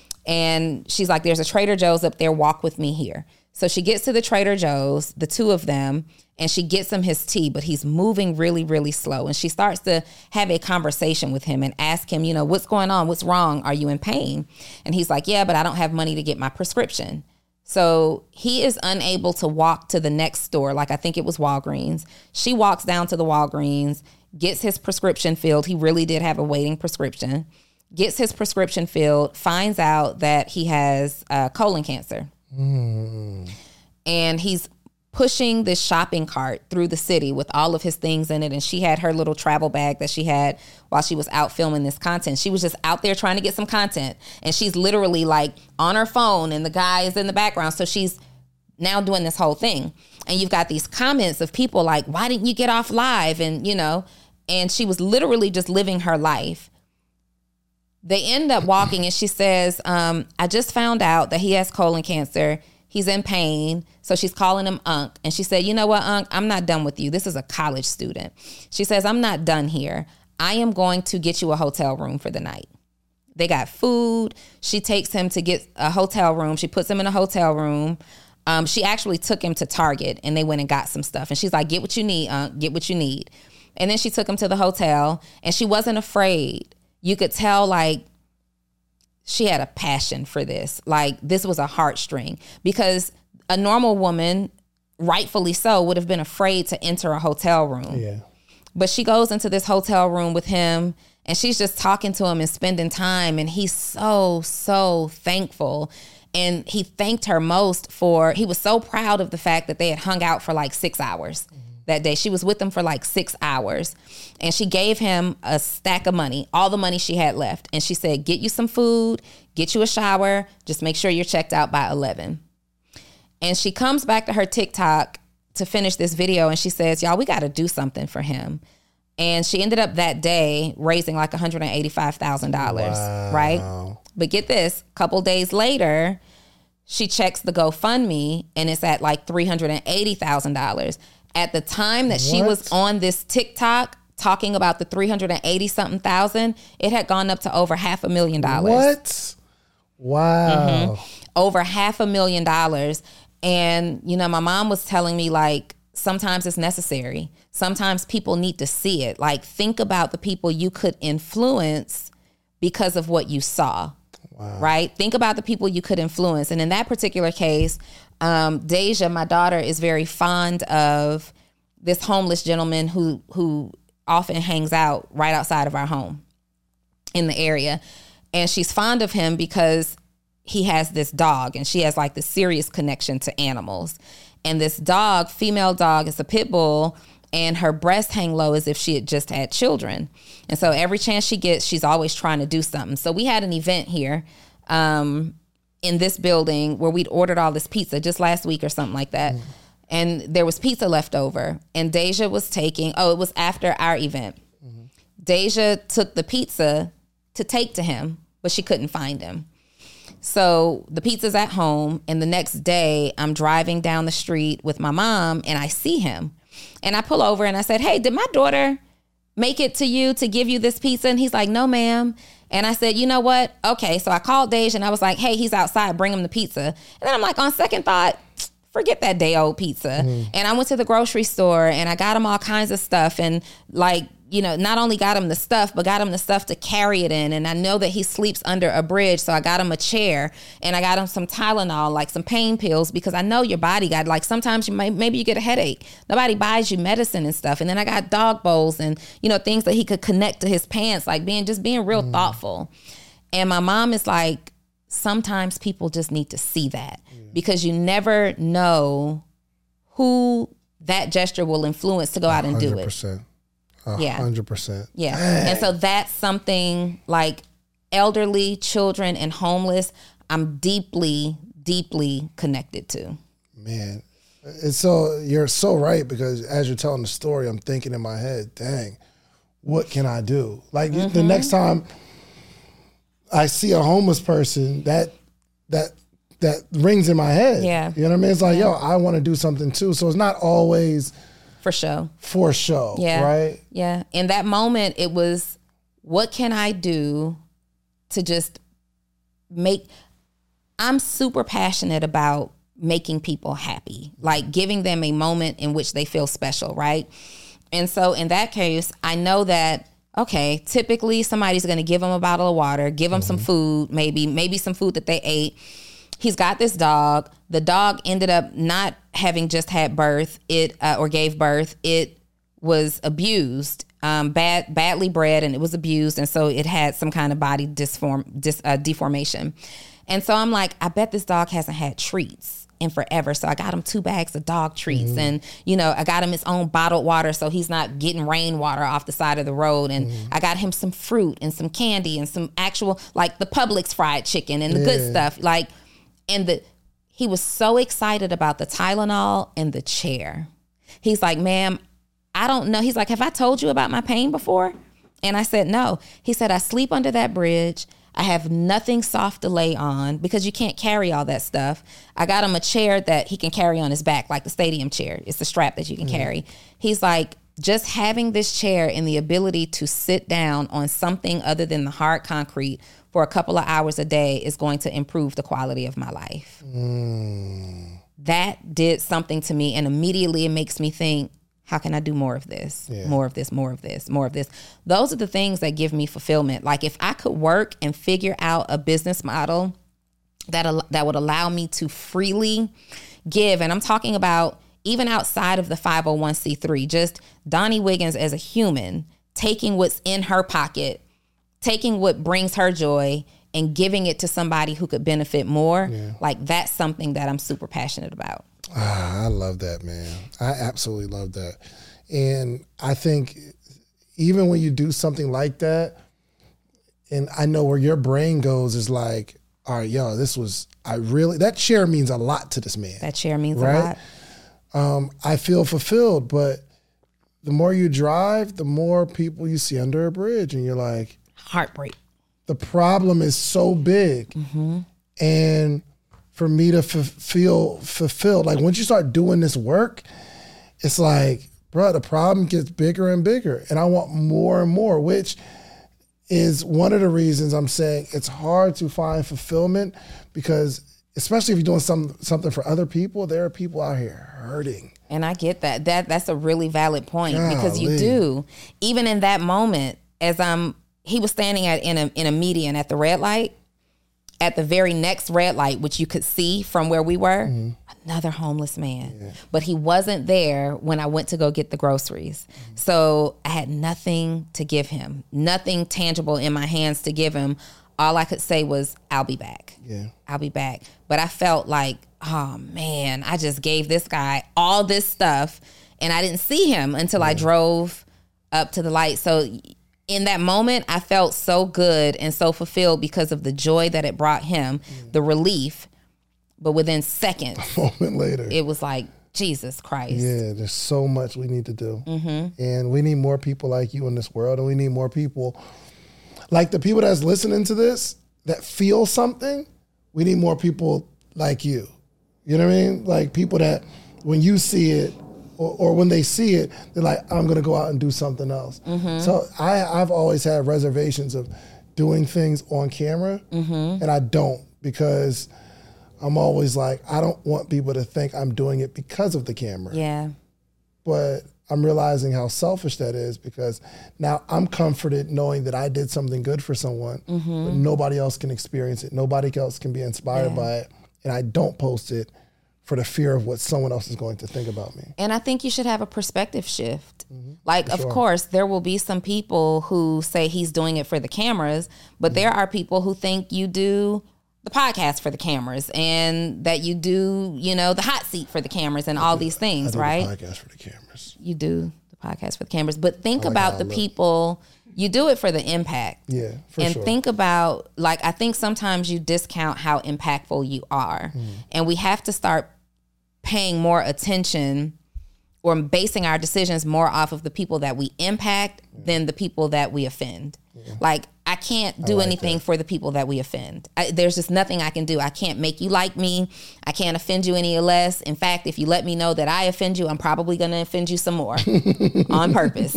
And she's like, there's a Trader Joe's up there. Walk with me here. So she gets to the Trader Joe's, the two of them, and she gets him his tea, but he's moving really, really slow. And she starts to have a conversation with him and ask him, you know, what's going on? What's wrong? Are you in pain? And he's like, yeah, but I don't have money to get my prescription. So he is unable to walk to the next store. Like I think it was Walgreens. She walks down to the Walgreens, gets his prescription filled. He really did have a waiting prescription. Gets his prescription filled, finds out that he has uh, colon cancer. Mm. And he's pushing this shopping cart through the city with all of his things in it. And she had her little travel bag that she had while she was out filming this content. She was just out there trying to get some content. And she's literally like on her phone and the guy is in the background. So she's now doing this whole thing. And you've got these comments of people like, why didn't you get off live? And, you know, and she was literally just living her life. They end up walking and she says, um, I just found out that he has colon cancer. He's in pain. So she's calling him Unc. And she said, you know what, Unc, I'm not done with you. This is a college student. She says, I'm not done here. I am going to get you a hotel room for the night. They got food. She takes him to get a hotel room. She puts him in a hotel room. Um, she actually took him to Target and they went and got some stuff. And she's like, get what you need, Unc, get what you need. And then she took him to the hotel and she wasn't afraid. You could tell like she had a passion for this. Like this was a heartstring because a normal woman, rightfully so, would have been afraid to enter a hotel room. Yeah. But she goes into this hotel room with him and she's just talking to him and spending time. And he's so, so thankful. And he thanked her most for, he was so proud of the fact that they had hung out for like six hours. Mm-hmm. That day. She was with him for like six hours and she gave him a stack of money, all the money she had left. And she said, get you some food, get you a shower, just make sure you're checked out by eleven. And she comes back to her TikTok to finish this video and she says, y'all, we got to do something for him. And she ended up that day raising like one hundred eighty-five thousand dollars, wow. Right? But get this, a couple days later, she checks the GoFundMe and it's at like three hundred eighty thousand dollars. At the time that what? She was on this TikTok talking about the three hundred eighty something thousand, it had gone up to over half a million dollars. What? Wow. Mm-hmm. Over half a million dollars. And, you know, my mom was telling me like, sometimes it's necessary. Sometimes people need to see it. Like think about the people you could influence because of what you saw. Wow. Right? Think about the people you could influence. And in that particular case, um, Deja, my daughter, is very fond of this homeless gentleman who who often hangs out right outside of our home in the area. And she's fond of him because he has this dog and she has like this serious connection to animals. And this dog, female dog, is a pit bull and her breasts hang low as if she had just had children. And so every chance she gets, she's always trying to do something. So we had an event here um, in this building where we'd ordered all this pizza just last week or something like that. Mm. And there was pizza left over. And Deja was taking, oh, it was after our event. Mm-hmm. Deja took the pizza to take to him, but she couldn't find him. So the pizza's at home. And the next day I'm driving down the street with my mom and I see him. And I pull over and I said, hey, did my daughter make it to you to give you this pizza? And he's like, no, ma'am. And I said, you know what? Okay. So I called Deja and I was like, hey, he's outside. Bring him the pizza. And then I'm like, on second thought, forget that day old pizza. Mm-hmm. And I went to the grocery store and I got him all kinds of stuff. And like you know, not only got him the stuff, but got him the stuff to carry it in. And I know that he sleeps under a bridge. So I got him a chair and I got him some Tylenol, like some pain pills, because I know your body got, like, sometimes you might, maybe you get a headache. Nobody buys you medicine and stuff. And then I got dog bowls and, you know, things that he could connect to his pants, like being, just being real mm. thoughtful. And my mom is like, sometimes people just need to see that yeah. because you never know who that gesture will influence to go out and do it. one hundred percent. Yeah. one hundred percent. Yeah. Dang. And so that's something like elderly, children, and homeless, I'm deeply, deeply connected to. Man. And so you're so right, because as you're telling the story, I'm thinking in my head, dang, what can I do? Like mm-hmm. the next time I see a homeless person, that that that rings in my head. Yeah. You know what I mean? It's like, yeah. yo, I want to do something too. So it's not always for show. For show. Yeah. Right? Yeah. In that moment, it was, what can I do to just make, I'm super passionate about making people happy, like giving them a moment in which they feel special, right? And so in that case, I know that, okay, typically somebody's going to give them a bottle of water, give them mm-hmm. some food, maybe, maybe some food that they ate. He's got this dog. The dog ended up not having just had birth, it uh, or gave birth. It was abused, um, bad, badly bred, and it was abused, and so it had some kind of body disform, dis, uh, deformation. And so I'm like, I bet this dog hasn't had treats in forever. So I got him two bags of dog treats, mm-hmm. and you know, I got him his own bottled water, so he's not getting rainwater off the side of the road. And mm-hmm. I got him some fruit and some candy and some actual, like the Publix fried chicken and the yeah. good stuff, like. And the he was so excited about the Tylenol and the chair. He's like, ma'am, I don't know. He's like, have I told you about my pain before? And I said, no. He said, I sleep under that bridge. I have nothing soft to lay on because you can't carry all that stuff. I got him a chair that he can carry on his back, like the stadium chair. It's the strap that you can mm-hmm. carry. He's like, just having this chair and the ability to sit down on something other than the hard concrete for a couple of hours a day is going to improve the quality of my life. Mm. That did something to me, and immediately it makes me think, how can I do more of this? Yeah. More of this, more of this, more of this. Those are the things that give me fulfillment. Like if I could work and figure out a business model that al- that would allow me to freely give, and I'm talking about even outside of the five oh one c three, just Donnie Wiggins as a human, taking what's in her pocket, taking what brings her joy and giving it to somebody who could benefit more. Yeah. Like that's something that I'm super passionate about. Ah, I love that, man. I absolutely love that. And I think even when you do something like that, and I know where your brain goes is like, all right, yo, this was, I really, that chair means a lot to this man. That chair means right? a lot. Um, I feel fulfilled, but the more you drive, the more people you see under a bridge, and you're like, heartbreak. The problem is so big. Mm-hmm. And for me to f- feel fulfilled, like once you start doing this work, it's like, bro, the problem gets bigger and bigger. And I want more and more, which is one of the reasons I'm saying it's hard to find fulfillment, because especially if you're doing some, something for other people, there are people out here hurting. And I get that. That that's a really valid point. Golly. Because you do. Even in that moment, as I'm, he was standing at in a in a median at the red light, at the very next red light, which you could see from where we were, mm-hmm. another homeless man. Yeah. But he wasn't there when I went to go get the groceries. Mm-hmm. So I had nothing to give him, nothing tangible in my hands to give him. All I could say was, I'll be back. Yeah. I'll be back. But I felt like, oh man, I just gave this guy all this stuff and I didn't see him until yeah. I drove up to the light. So in that moment, I felt so good and so fulfilled because of the joy that it brought him, yeah. the relief. But within seconds, a moment later, it was like, Jesus Christ. Yeah, there's so much we need to do. Mm-hmm. And we need more people like you in this world, and we need more people like the people that's listening to this that feel something. We need more people like you. You know what I mean? Like people that when you see it or, or when they see it, they're like, I'm going to go out and do something else. Mm-hmm. So I, I've always had reservations of doing things on camera, mm-hmm. and I don't, because I'm always like, I don't want people to think I'm doing it because of the camera. Yeah. but I'm realizing how selfish that is because now I'm comforted knowing that I did something good for someone, mm-hmm. but nobody else can experience it. Nobody else can be inspired yeah. by it. And I don't post it for the fear of what someone else is going to think about me. And I think you should have a perspective shift. Mm-hmm. Like, for of sure. course, there will be some people who say he's doing it for the cameras, but mm-hmm. there are people who think you do the podcast for the cameras and that you do, you know, the hot seat for the cameras and all these things, I do right? The podcast for the cameras. You do the podcast for the cameras, but think like about the people, you do it for the impact. Yeah, for and sure. think about, like, I think sometimes you discount how impactful you are. Mm. And we have to start paying more attention or basing our decisions more off of the people that we impact yeah. than the people that we offend. Yeah. Like, I can't do I like anything that. for the people that we offend. I, there's just nothing I can do. I can't make you like me. I can't offend you any less. In fact, if you let me know that I offend you, I'm probably going to offend you some more on purpose.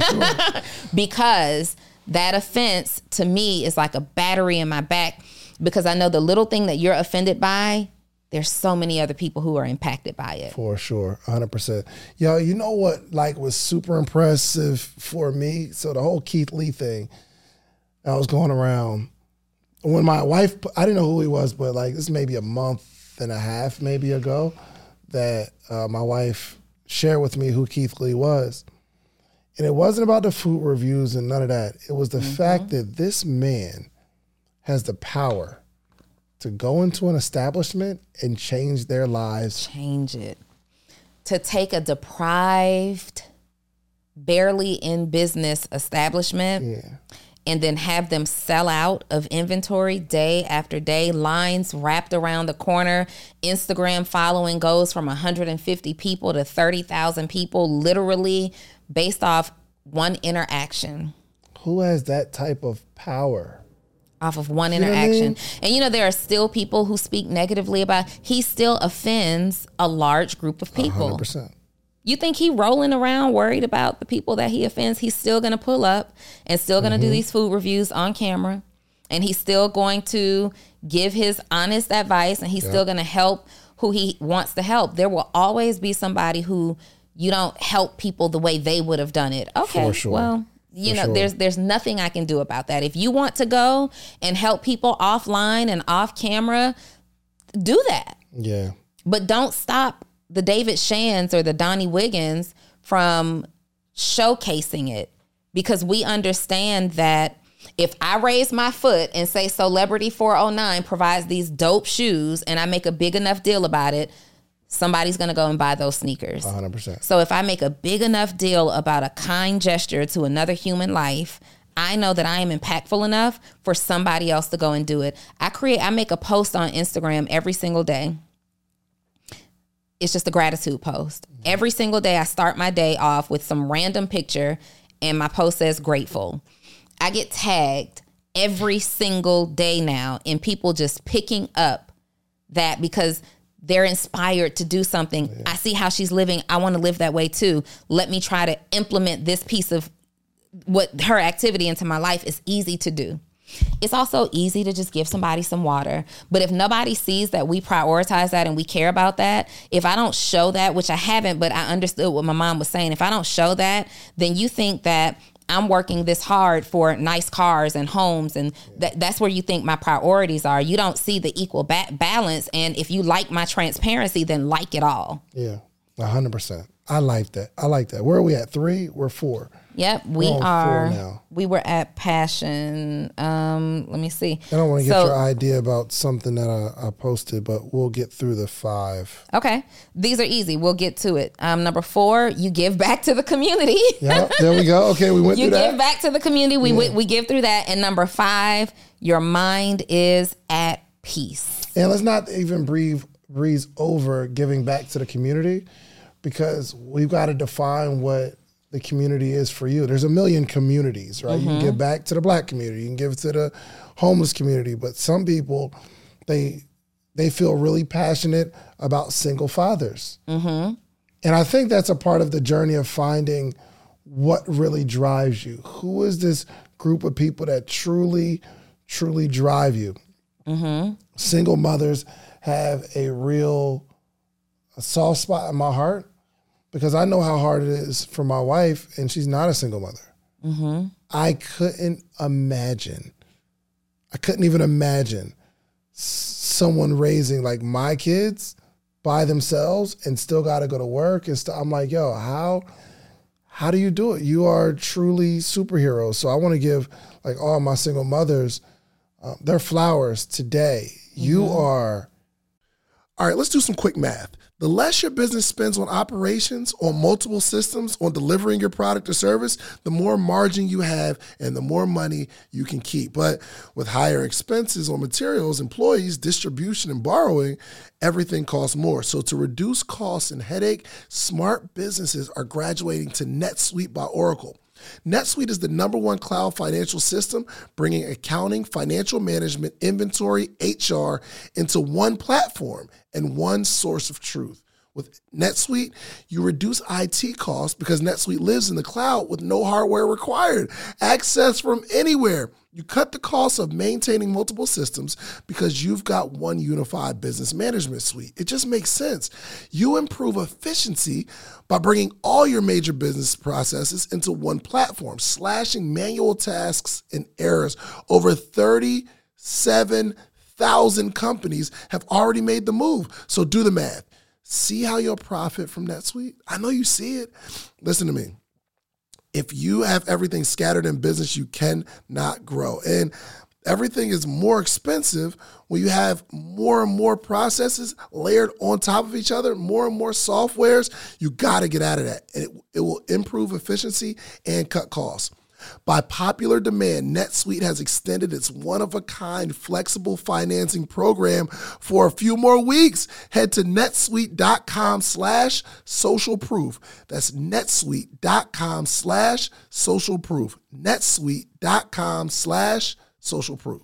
Because that offense to me is like a battery in my back because I know the little thing that you're offended by, there's so many other people who are impacted by it. For sure, one hundred percent. Yo, you know what like was super impressive for me? So the whole Keith Lee thing, I was going around. When my wife, I didn't know who he was, but like this is maybe a month and a half maybe ago that uh, my wife shared with me who Keith Lee was. And it wasn't about the food reviews and none of that. It was the mm-hmm. fact that this man has the power to go into an establishment and change their lives. Change it. To take a deprived, barely in business establishment yeah. and then have them sell out of inventory day after day, lines wrapped around the corner. Instagram following goes from one hundred fifty people to thirty thousand people, literally based off one interaction. Who has that type of power? Off of one interaction. You know what I mean? And you know, there are still people who speak negatively about, he still offends a large group of people. one hundred percent. You think he rolling around worried about the people that he offends? He's still going to pull up and still going to mm-hmm. do these food reviews on camera. And he's still going to give his honest advice and he's yeah. still going to help who he wants to help. There will always be somebody who you don't help people the way they would have done it. Okay, For sure. well... You For know, sure. there's there's nothing I can do about that. If you want to go and help people offline and off camera, do that. Yeah. But don't stop the David Shans or the Donnie Wiggins from showcasing it, because we understand that if I raise my foot and say Celebrity four oh nine provides these dope shoes and I make a big enough deal about it, somebody's going to go and buy those sneakers. one hundred percent. So if I make a big enough deal about a kind gesture to another human life, I know that I am impactful enough for somebody else to go and do it. I create, I make a post on Instagram every single day. It's just a gratitude post. Mm-hmm. Every single day I start my day off with some random picture and my post says grateful. I get tagged every single day now in people just picking up that because they're inspired to do something. Yeah. I see how she's living. I want to live that way too. Let me try to implement this piece of what her activity into my life. Is easy to do. It's also easy to just give somebody some water. But if nobody sees that we prioritize that and we care about that, if I don't show that, which I haven't, but I understood what my mom was saying, if I don't show that, then you think that I'm working this hard for nice cars and homes, and th- that's where you think my priorities are. You don't see the equal ba- balance, and if you like my transparency, then like it all. Yeah, one hundred percent. I like that. I like that. Where are we at? Three? We're four. Yep, we are. Now. We were at passion. Um, let me see. I don't want to get so, your idea about something that I, I posted, but we'll get through the five. Okay, these are easy. We'll get to it. Um, number four, you give back to the community. Yeah, there we go. Okay, we went you through that. You give back to the community. We, yeah. we we give through that. And number five, your mind is at peace. And let's not even breathe breeze over giving back to the community, because we've got to define what the community is for you. There's a million communities, right? Mm-hmm. You can give back to the Black community, you can give to the homeless community, but some people, they they feel really passionate about single fathers. Mm-hmm. And I think that's a part of the journey of finding what really drives you. Who is this group of people that truly, truly drive you? Mm-hmm. Single mothers have a real a soft spot in my heart, because I know how hard it is for my wife, and she's not a single mother. Mm-hmm. I couldn't imagine. I couldn't even imagine someone raising like my kids by themselves and still got to go to work and stuff. I'm like, yo, how, how do you do it? You are truly superheroes. So I want to give like all my single mothers uh, their flowers today. Mm-hmm. You are. All right, let's do some quick math. The less your business spends on operations, on multiple systems, on delivering your product or service, the more margin you have and the more money you can keep. But with higher expenses on materials, employees, distribution, and borrowing, everything costs more. So to reduce costs and headache, smart businesses are graduating to NetSuite by Oracle. NetSuite is the number one cloud financial system, bringing accounting, financial management, inventory, H R into one platform and one source of truth. With NetSuite, you reduce I T costs because NetSuite lives in the cloud with no hardware required. Access from anywhere. You cut the cost of maintaining multiple systems because you've got one unified business management suite. It just makes sense. You improve efficiency by bringing all your major business processes into one platform, slashing manual tasks and errors. Over thirty-seven thousand companies have already made the move. So do the math. See how you'll profit from NetSuite? I know you see it. Listen to me. If you have everything scattered in business, you cannot grow. And everything is more expensive when you have more and more processes layered on top of each other, more and more softwares. You got to get out of that. And it, it will improve efficiency and cut costs. By popular demand, NetSuite has extended its one-of-a-kind flexible financing program for a few more weeks. Head to netsuite.com slash social proof. That's netsuite.com slash social proof. netsuite.com slash social proof.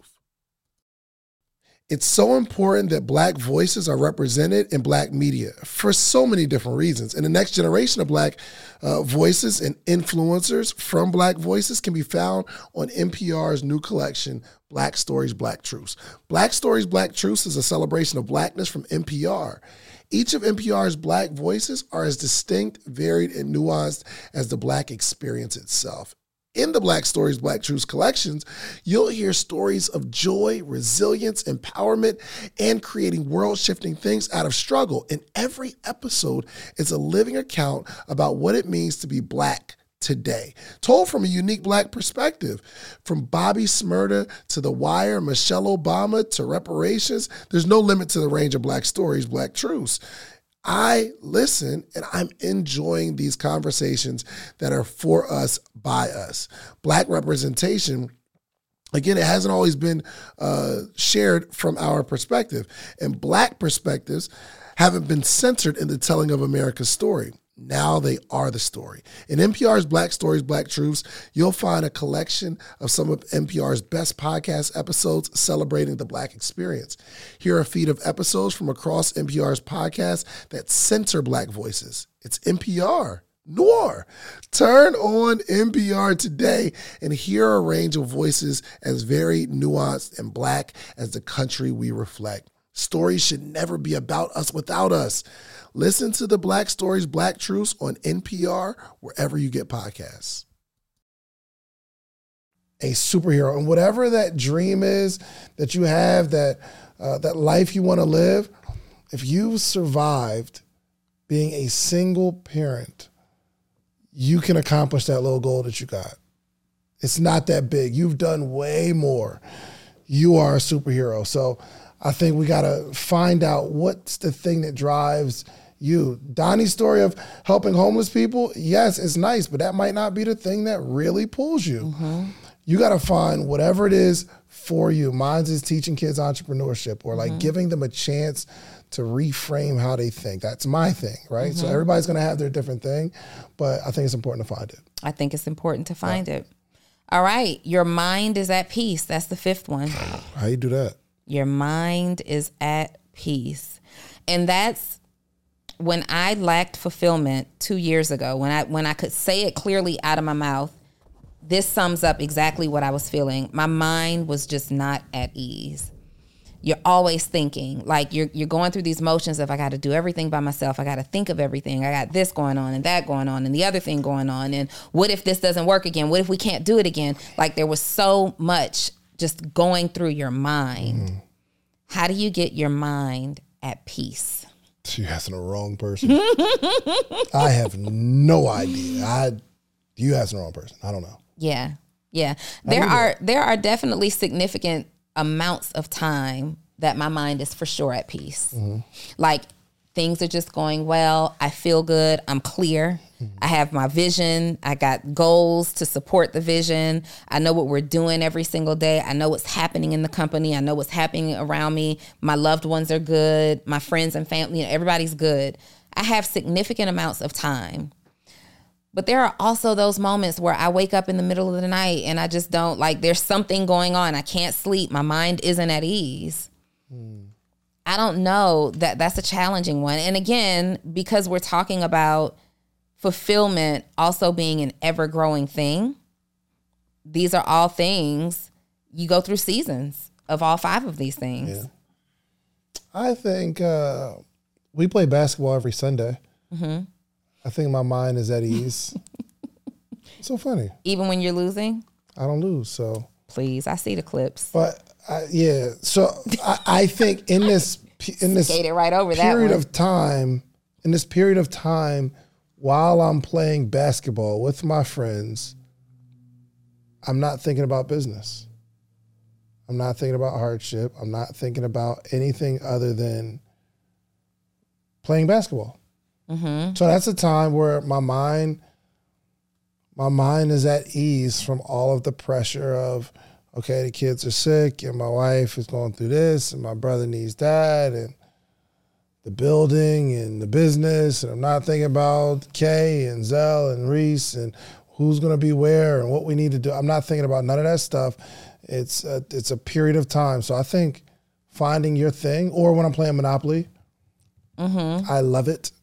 It's so important that Black voices are represented in Black media for so many different reasons. And the next generation of Black uh, voices and influencers from Black voices can be found on N P R's new collection, Black Stories, Black Truths. Black Stories, Black Truths is a celebration of Blackness from N P R. Each of N P R's Black voices are as distinct, varied, and nuanced as the Black experience itself. In the Black Stories, Black Truths collections, you'll hear stories of joy, resilience, empowerment, and creating world-shifting things out of struggle. And every episode is a living account about what it means to be Black today, told from a unique Black perspective. From Bobby Shmurda to The Wire, Michelle Obama to reparations, there's no limit to the range of Black stories, Black truths. I listen and I'm enjoying these conversations that are for us, by us. Black representation, again, it hasn't always been uh, shared from our perspective. And Black perspectives haven't been centered in the telling of America's story. Now they are the story. In N P R's Black Stories, Black Truths, you'll find a collection of some of N P R's best podcast episodes celebrating the Black experience. Here are a feed of episodes from across N P R's podcasts that center Black voices. It's N P R Noir. Turn on N P R today and hear a range of voices as varied, nuanced, and Black as the country we reflect. Stories should never be about us without us. Listen to the Black Stories, Black Truths on N P R, wherever you get podcasts. A superhero, and whatever that dream is that you have, that uh, that life you want to live, if you've survived being a single parent, you can accomplish that little goal that you got. It's not that big. You've done way more. You are a superhero. So I think we got to find out what's the thing that drives you. Donnie's story of helping homeless people, yes, it's nice, but that might not be the thing that really pulls you. Mm-hmm. You got to find whatever it is for you. Mine's is teaching kids entrepreneurship or like mm-hmm. giving them a chance to reframe how they think. That's my thing, right? Mm-hmm. So everybody's going to have their different thing, but I think it's important to find it. I think it's important to find yeah. it. All right. Your mind is at peace. That's the fifth one. How you do that? Your mind is at peace. And that's when I lacked fulfillment two years ago, when I when I could say it clearly out of my mouth. This sums up exactly what I was feeling. My mind was just not at ease. You're always thinking, like you're you're going through these motions of I got to do everything by myself. I got to think of everything. I got this going on and that going on and the other thing going on. And what if this doesn't work again? What if we can't do it again? Like there was so much just going through your mind. Mm. How do you get your mind at peace? You're asking the wrong person. I have no idea. I you asking the wrong person. I don't know. Yeah, yeah. There are there are definitely significant amounts of time that my mind is for sure at peace. Mm-hmm. Like things are just going well. I feel good. I'm clear. Mm-hmm. I have my vision. I got goals to support the vision. I know what we're doing every single day. I know what's happening in the company. I know what's happening around me. My loved ones are good. My friends and family, you know, everybody's good. I have significant amounts of time. But there are also those moments where I wake up in the middle of the night and I just don't, like, there's something going on. I can't sleep. My mind isn't at ease. Mm. I don't know. That that's a challenging one. And again, because we're talking about fulfillment also being an ever-growing thing, these are all things, you go through seasons of all five of these things. Yeah. I think uh, we play basketball every Sunday. Mm-hmm. I think my mind is at ease. So funny. Even when you're losing? I don't lose, so. Please, I see the clips. But, uh, yeah, so I, I think in this in this Skated right over period that of time, in this period of time, while I'm playing basketball with my friends, I'm not thinking about business. I'm not thinking about hardship. I'm not thinking about anything other than playing basketball. Mm-hmm. So that's a time where my mind, my mind is at ease from all of the pressure of, okay, the kids are sick and my wife is going through this and my brother needs that and the building and the business. And I'm not thinking about Kay and Zell and Reese and who's going to be where and what we need to do. I'm not thinking about none of that stuff. It's a, it's a period of time. So I think finding your thing, or when I'm playing Monopoly, mm-hmm. I love it.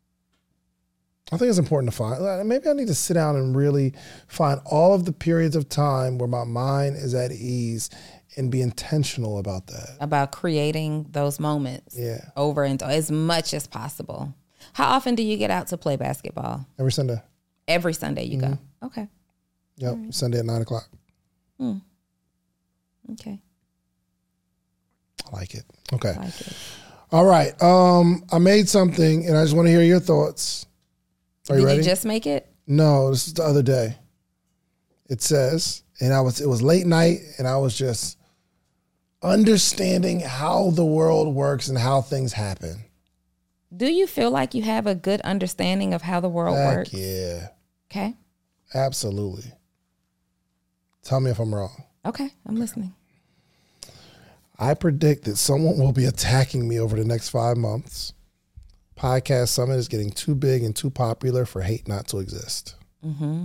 I think it's important to find. Maybe I need to sit down and really find all of the periods of time where my mind is at ease and be intentional about that. About creating those moments yeah. over and over, as much as possible. How often do you get out to play basketball? Every Sunday. Every Sunday you mm-hmm. go? Okay. Yep, right. Sunday at nine o'clock. Hmm. Okay. I like it. Okay. I like it. All right. Um, I made something, and I just want to hear your thoughts. Are you Did ready? you just make it? No, this is the other day. It says, and I was it was late night, and I was just understanding how the world works and how things happen. Do you feel like you have a good understanding of how the world Heck works? Yeah. Okay. Absolutely. Tell me if I'm wrong. Okay, I'm listening. I predict that someone will be attacking me over the next five months. Podcast Summit is getting too big and too popular for hate not to exist. Mm-hmm.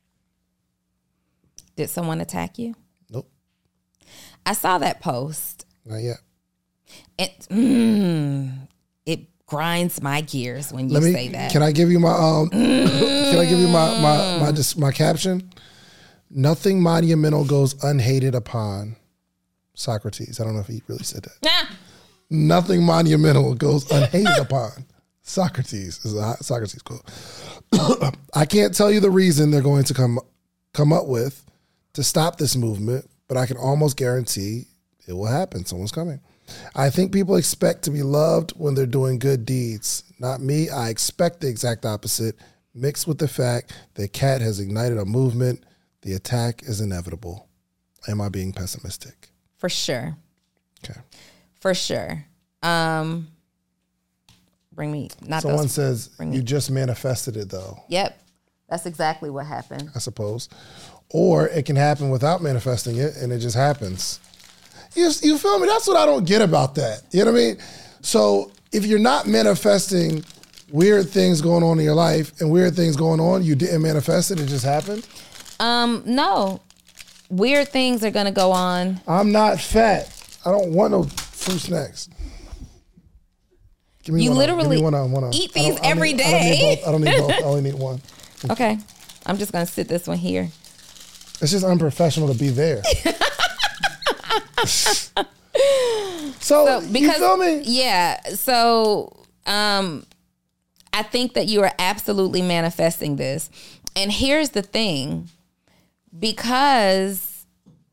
Did someone attack you? Nope. I saw that post. Not yet. It mm, it grinds my gears when you Let me, say that. Can I give you my um? Mm. Can I give you my my my just my caption? Nothing monumental goes unhated upon. Socrates. I don't know if he really said that. Nah. Nothing monumental goes unhated upon. Socrates is a Socrates quote. I can't tell you the reason they're going to come come up with to stop this movement, but I can almost guarantee it will happen. Someone's coming. I think people expect to be loved when they're doing good deeds. Not me. I expect the exact opposite, mixed with the fact that Cat has ignited a movement. The attack is inevitable. Am I being pessimistic? For sure. Okay. For sure. Um, bring me, not Someone those, says, bring you me. just manifested it, though. Yep. That's exactly what happened. I suppose. Or it can happen without manifesting it, and it just happens. You, you feel me? That's what I don't get about that. You know what I mean? So if you're not manifesting weird things going on in your life and weird things going on, you didn't manifest it, it just happened? Um, no. Weird things are going to go on. I'm not fat. I don't want no fruit snacks. Give me you one literally on. Give me one on, one on. eat these I every need, day. I don't need both. I don't need both. I only need one. Okay. I'm just going to sit this one here. It's just unprofessional to be there. So, So, you feel me? Yeah. So um, I think that you are absolutely manifesting this. And here's the thing. Because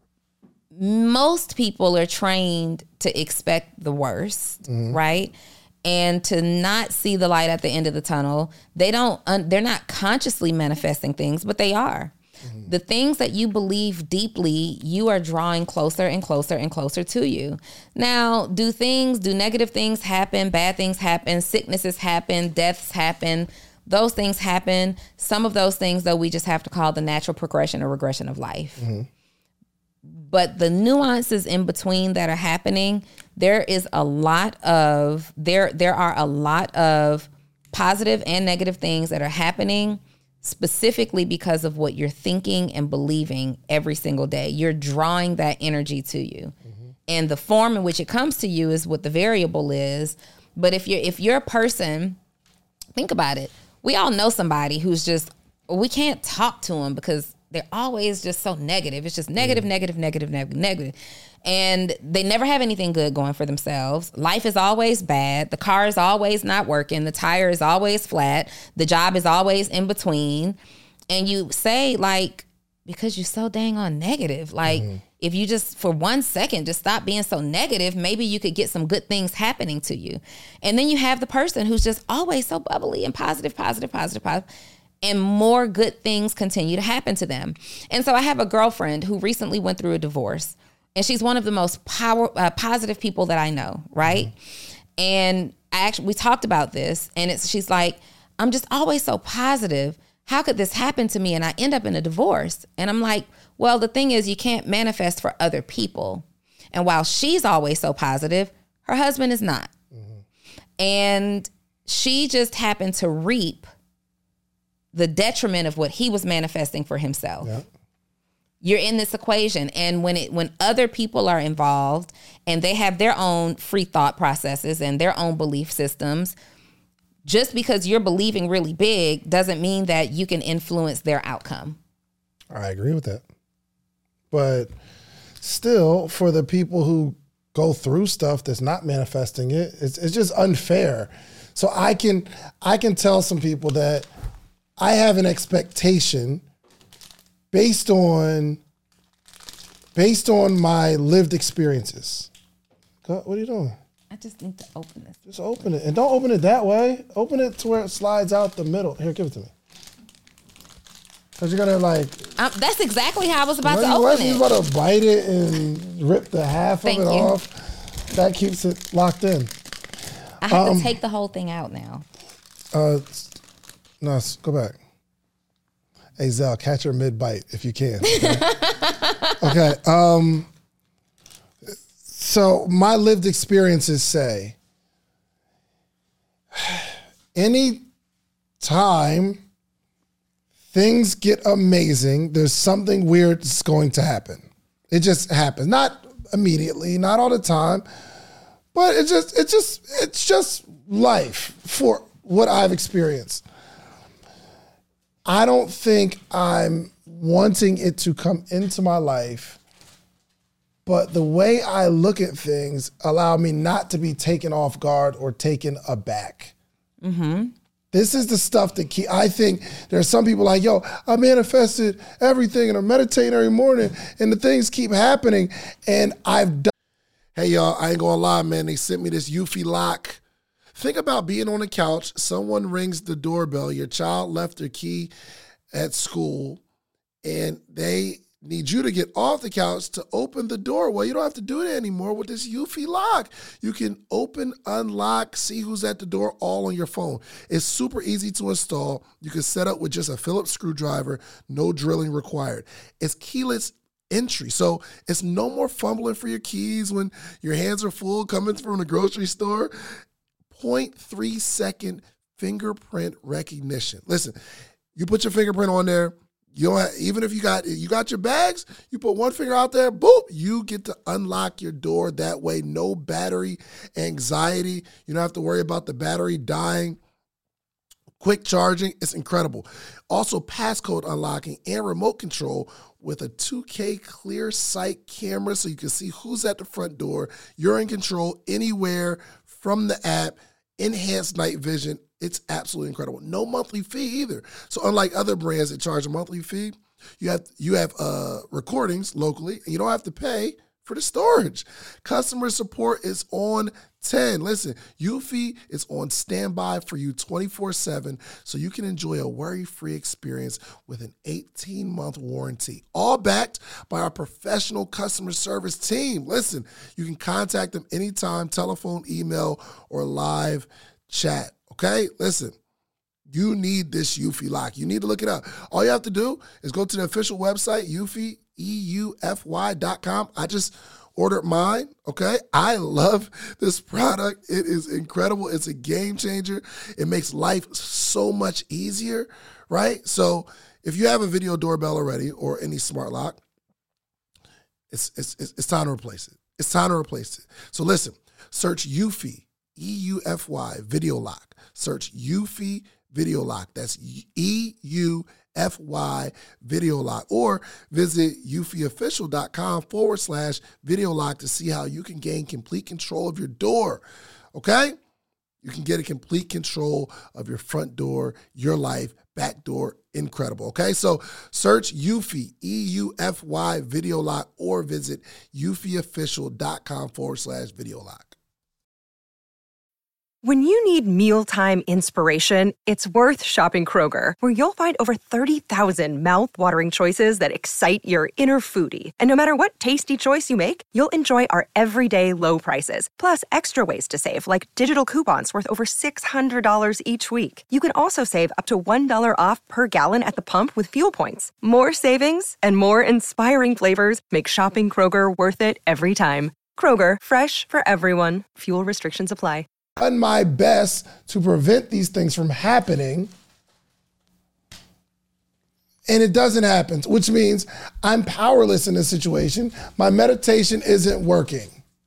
most people are trained to expect the worst, mm-hmm. right? And to not see the light at the end of the tunnel. They don't, they're not consciously manifesting things, but they are. Mm-hmm. The things that you believe deeply, you are drawing closer and closer and closer to you. Now, do things, do negative things happen, bad things happen, sicknesses happen, deaths happen, those things happen. Some of those things, though, we just have to call the natural progression or regression of life. Mm-hmm. But the nuances in between that are happening, there is a lot of, there, there are a lot of positive and negative things that are happening specifically because of what you're thinking and believing every single day. You're drawing that energy to you. Mm-hmm. And the form in which it comes to you is what the variable is. But if you're, if you're a person, think about it. We all know somebody who's just, we can't talk to them because they're always just so negative. It's just negative, mm. negative, negative, negative, negative. And they never have anything good going for themselves. Life is always bad. The car is always not working. The tire is always flat. The job is always in between. And you say, like, because you're so dang on negative. Like, mm. if you just, for one second, just stop being so negative, maybe you could get some good things happening to you. And then you have the person who's just always so bubbly and positive, positive, positive, positive. And more good things continue to happen to them. And so I have a girlfriend who recently went through a divorce. And she's one of the most power, uh, positive people that I know, right? Mm-hmm. And I actually, we talked about this. And it's she's like, I'm just always so positive. How could this happen to me? And I end up in a divorce. And I'm like, well, the thing is, you can't manifest for other people. And while she's always so positive, her husband is not. Mm-hmm. And she just happened to reap the detriment of what he was manifesting for himself. Yep. You're in this equation. And when it when other people are involved and they have their own free thought processes and their own belief systems, just because you're believing really big doesn't mean that you can influence their outcome. I agree with that. But still, for the people who go through stuff that's not manifesting it, it's it's just unfair. So I can I can tell some people that I have an expectation based on based on my lived experiences. What are you doing? I just need to open this. Just open it. And don't open it that way. Open it to where it slides out the middle. Here, give it to me. Because you're going to like... Um, that's exactly how I was about to you, open it. You're about to bite it and rip the half Thank of it you. off. That keeps it locked in. I have um, to take the whole thing out now. Uh, no, go back. Hey, Zell, catch her mid-bite if you can. Okay. okay. Um, so my lived experiences say, any time things get amazing, there's something weird that's going to happen. It just happens. Not immediately, not all the time, but it just, it just, it's just life for what I've experienced. I don't think I'm wanting it to come into my life, but the way I look at things allow me not to be taken off guard or taken aback. Mm-hmm. This is the stuff that keep, I think there are some people like, yo, I manifested everything and I'm meditating every morning and the things keep happening and I've done. Hey, y'all, I ain't gonna lie, man. They sent me this Eufy lock. Think about being on the couch, someone rings the doorbell, your child left their key at school, and they need you to get off the couch to open the door. Well, you don't have to do it anymore with this Eufy lock. You can open, unlock, see who's at the door all on your phone. It's super easy to install. You can set up with just a Phillips screwdriver, no drilling required. It's keyless entry. So it's no more fumbling for your keys when your hands are full coming from the grocery store. zero point three second fingerprint recognition. Listen, you put your fingerprint on there, you don't have, even if you got you got your bags, you put one finger out there, boop, you get to unlock your door that way. No battery anxiety. You don't have to worry about the battery dying. quick charging. It's incredible. Also, passcode unlocking and remote control with a two K clear sight camera so you can see who's at the front door. You're in control anywhere from the app. Enhanced night vision. It's absolutely incredible. No monthly fee either. So unlike other brands that charge a monthly fee, you have you have uh, recordings locally, and you don't have to pay for the storage. Customer support is on ten. Listen, Eufy is on standby for you twenty-four seven, so you can enjoy a worry-free experience with an eighteen-month warranty, all backed by our professional customer service team. Listen, you can contact them anytime, telephone, email, or live chat, okay? Listen, you need this Eufy lock. You need to look it up. All you have to do is go to the official website, Eufy, E U F Y dot com. I just ordered mine, okay? I love this product. It is incredible. It's a game changer. It makes life so much easier, right? So if you have a video doorbell already or any smart lock, it's, it's, it's time to replace it. It's time to replace it. So listen, search Eufy, E U F Y, video lock. Search Eufy Video Lock. That's E U F Y Video Lock. Or visit eufyofficial.com forward slash video lock to see how you can gain complete control of your door. Okay? You can get a complete control of your front door, your life, back door. Incredible. Okay? So search Eufy, E U F Y Video Lock, or visit eufyofficial.com forward slash video lock. When you need mealtime inspiration, it's worth shopping Kroger, where you'll find over thirty thousand mouth-watering choices that excite your inner foodie. And no matter what tasty choice you make, you'll enjoy our everyday low prices, plus extra ways to save, like digital coupons worth over six hundred dollars each week. You can also save up to one dollar off per gallon at the pump with fuel points. More savings and more inspiring flavors make shopping Kroger worth it every time. Kroger, fresh for everyone. Fuel restrictions apply. Done my best to prevent these things from happening, and it doesn't happen, which means I'm powerless in this situation. My meditation isn't working.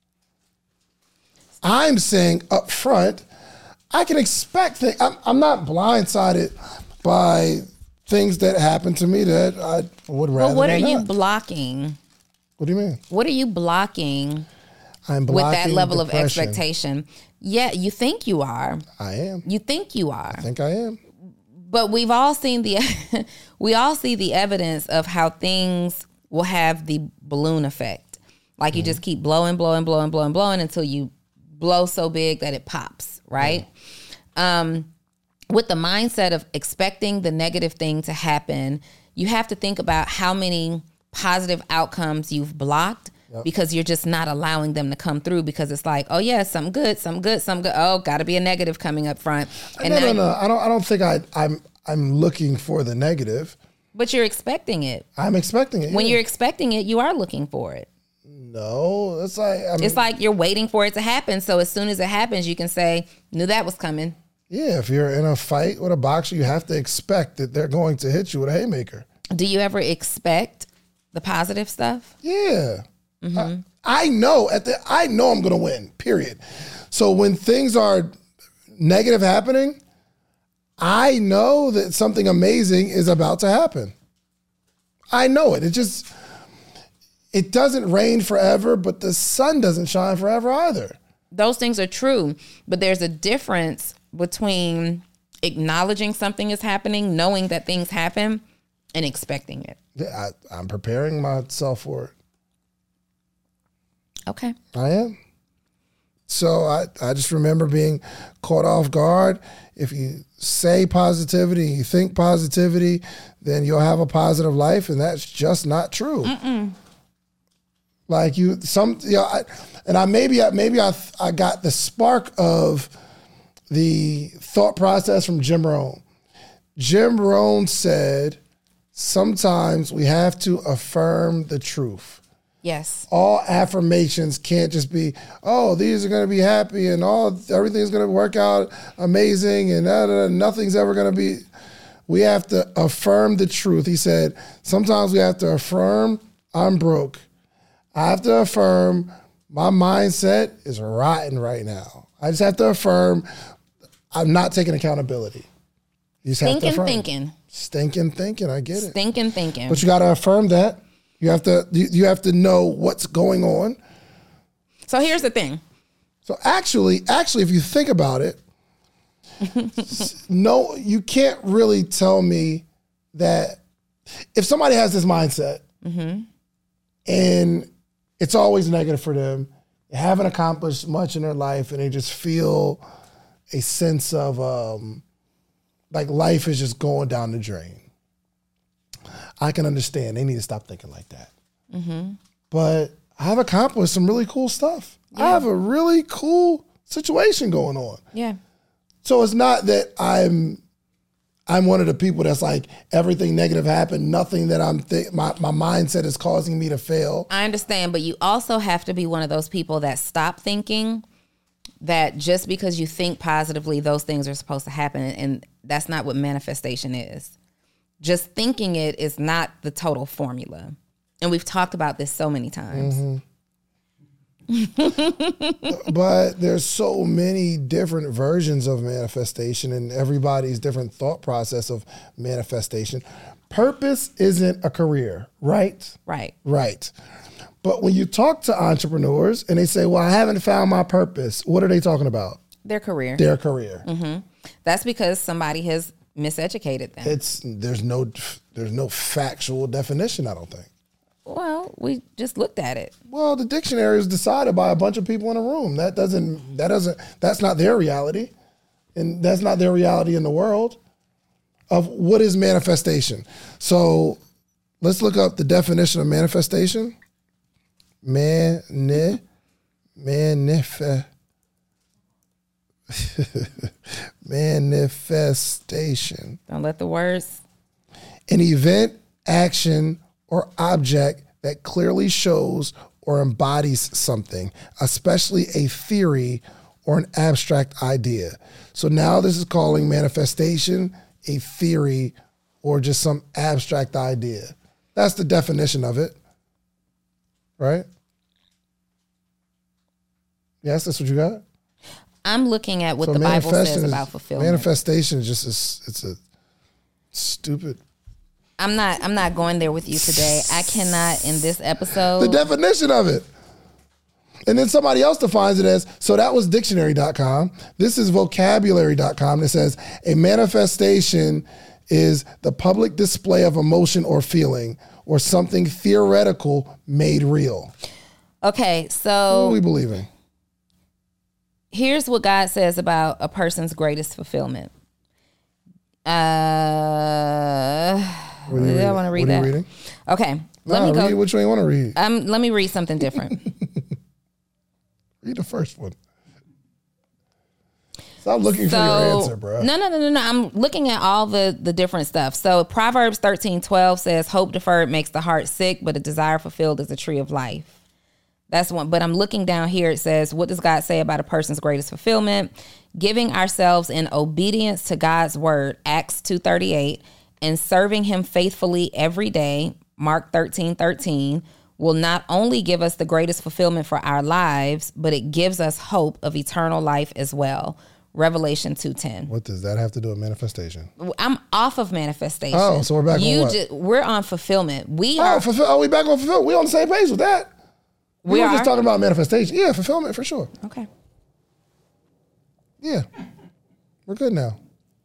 I'm saying up front, I can expect things. I'm, I'm not blindsided by things that happen to me that I would rather But what are not. you blocking? What do you mean? What are you blocking, I'm with that blocking level depression. of expectation? Yeah, you think you are. I am. You think you are. I think I am. But we've all seen the we all see the evidence of how things will have the balloon effect. Like you mm-hmm. just keep blowing, blowing, blowing, blowing, blowing until you blow so big that it pops, right? Yeah. Um, with the mindset of expecting the negative thing to happen, you have to think about how many positive outcomes you've blocked. Yep. Because you're just not allowing them to come through, because it's like, oh yeah, something good, something good, something good. Oh, got to be a negative coming up front. And no, now no, no. I don't. I don't think I. I'm. I'm looking for the negative. But you're expecting it. I'm expecting it. When yeah. you're expecting it, you are looking for it. No, it's like I mean, it's like you're waiting for it to happen. So as soon as it happens, you can say, "Knew that was coming." Yeah, if you're in a fight with a boxer, you have to expect that they're going to hit you with a haymaker. Do you ever expect the positive stuff? Yeah. Mm-hmm. I, I know at the I know I'm going to win, period. So when things are negative happening, I know that something amazing is about to happen. I know it. It just, it doesn't rain forever, but the sun doesn't shine forever either. Those things are true, but there's a difference between acknowledging something is happening, knowing that things happen, and expecting it. Yeah, I, I'm preparing myself for it. Okay. I am. So I, I just remember being caught off guard. If you say positivity, you think positivity, then you'll have a positive life, and that's just not true. Mm-mm. Like you, some, you know, I, and I maybe, I, maybe I, I got the spark of the thought process from Jim Rohn. Jim Rohn said, sometimes we have to affirm the truth. Yes. All affirmations can't just be, oh, these are going to be happy and all everything's going to work out amazing and da, da, da, nothing's ever going to be. We have to affirm the truth. He said, sometimes we have to affirm I'm broke. I have to affirm my mindset is rotten right now. I just have to affirm I'm not taking accountability. You just have to Stinking affirm. thinking. Stinking thinking. I get it. Stinking thinking. But you got to affirm that. You have to. You, you have to know what's going on. So here's the thing. So actually, actually, if you think about it, no, you can't really tell me that if somebody has this mindset Mm-hmm. and it's always negative for them, they haven't accomplished much in their life, and they just feel a sense of um, like life is just going down the drain. I can understand. They need to stop thinking like that. Mm-hmm. But I've accomplished some really cool stuff. Yeah. I have a really cool situation going on. Yeah. So it's not that I'm I'm one of the people that's like everything negative happened, nothing that I'm th- my my mindset is causing me to fail. I understand, but you also have to be one of those people that stop thinking that just because you think positively, those things are supposed to happen, and that's not what manifestation is. Just thinking it is not the total formula. And we've talked about this so many times. Mm-hmm. But there's so many different versions of manifestation and everybody's different thought process of manifestation. Purpose isn't a career, right? Right. Right. But when you talk to entrepreneurs and they say, well, I haven't found my purpose, what are they talking about? Their career. Their career. Mm-hmm. That's because somebody has miseducated them. It's there's no there's no factual definition, I don't think. Well, we just looked at it. Well, the dictionary is decided by a bunch of people in a room. That doesn't that doesn't that's not their reality. And that's not their reality in the world of what is manifestation. So let's look up the definition of manifestation. Man, ne, manif- manifestation. Don't let the words. An event, action, or object that clearly shows or embodies something, especially a theory or an abstract idea. So now this is calling manifestation a theory or just some abstract idea. That's the definition of it, right? Yes, that's what you got? I'm looking at what So the Bible says manifestation is- about fulfillment. Manifestation is just, a, it's a stupid... I'm not I'm not going there with you today. I cannot in this episode. The definition of it. And then somebody else defines it as, so that was dictionary dot com. This is vocabulary dot com that says a manifestation is the public display of emotion or feeling or something theoretical made real. Okay, What are so we believing? here's what God says about a person's greatest fulfillment. Uh, What are you I reading? want to read What are that. you reading? Okay, let Nah, me go. read which one you want to read. Um, let me read something different. Read the first one. Stop looking so, for your answer, bro. No, no, no, no, no. I'm looking at all the the different stuff. So Proverbs thirteen twelve says, "Hope deferred makes the heart sick, but a desire fulfilled is a tree of life." That's one. But I'm looking down here. It says, "What does God say about a person's greatest fulfillment? Giving ourselves in obedience to God's word." Acts two thirty-eight. And serving him faithfully every day, Mark thirteen thirteen, will not only give us the greatest fulfillment for our lives, but it gives us hope of eternal life as well. Revelation two ten. What does that have to do with manifestation? I'm off of manifestation. Oh, so we're back on you what? ju- we're on fulfillment. We Oh, are. fulfill, are we back on fulfillment? We on the same page with that. We, We were are? just talking about manifestation. Yeah, fulfillment for sure. Okay. Yeah, we're good now.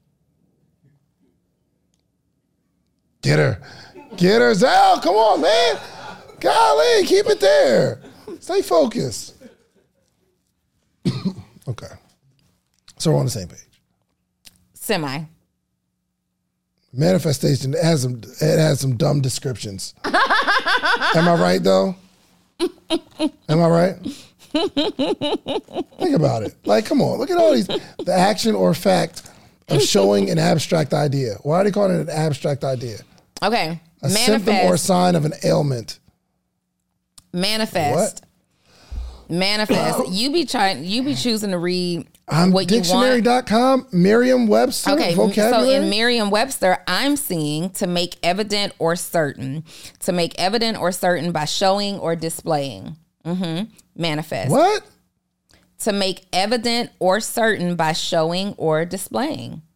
Get her. Get her. Zal, come on, man. Golly, keep it there. Stay focused. Okay. So we're on the same page. Semi. Manifestation it has some it has some dumb descriptions. Am I right though? Am I right? Think about it. Like, come on, look at all these the action or fact of showing an abstract idea. Why are they calling it an abstract idea? Okay. A symptom or a sign of an ailment. Manifest. Manifest. You be trying. You be choosing to read I'm what you dictionary want. dot com, Merriam-Webster, Okay, vocabulary. so in Merriam-Webster, I'm seeing to make evident or certain, to make evident or certain by showing or displaying. Mm-hmm. Manifest. What? To make evident or certain by showing or displaying.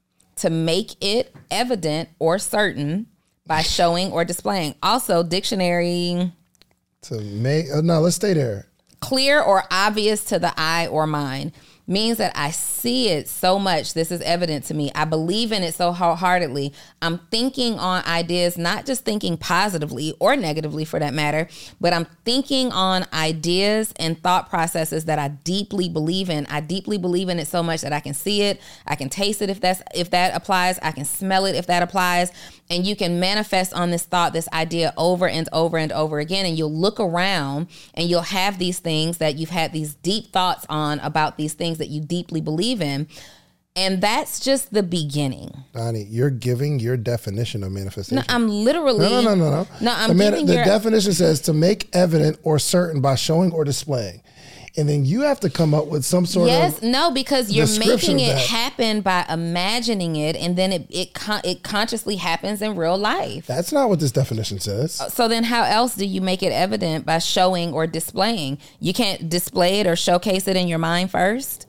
to make it evident or certain by showing or displaying. Also, dictionary. To make, oh, no, let's stay there. Clear or obvious to the eye or mind. Means that I see it so much. This is evident to me. I believe in it so wholeheartedly. I'm thinking on ideas, not just thinking positively or negatively for that matter, but I'm thinking on ideas and thought processes that I deeply believe in. I deeply believe in it so much that I can see it. I can taste it if that's if that applies. I can smell it if that applies. And you can manifest on this thought, this idea over and over and over again. And you'll look around and you'll have these things that you've had these deep thoughts on about these things that you deeply believe in. And that's just the beginning. Donnie, you're giving your definition of manifestation. No, I'm literally. No, no, no, no, no. No, I'm the man, giving The your, definition says to make evident or certain by showing or displaying. And then you have to come up with some sort yes, of Yes, no, because you're making it that. happen by imagining it, and then it it con- it consciously happens in real life. That's not what this definition says. So then how else do you make it evident by showing or displaying? You can't display it or showcase it in your mind first?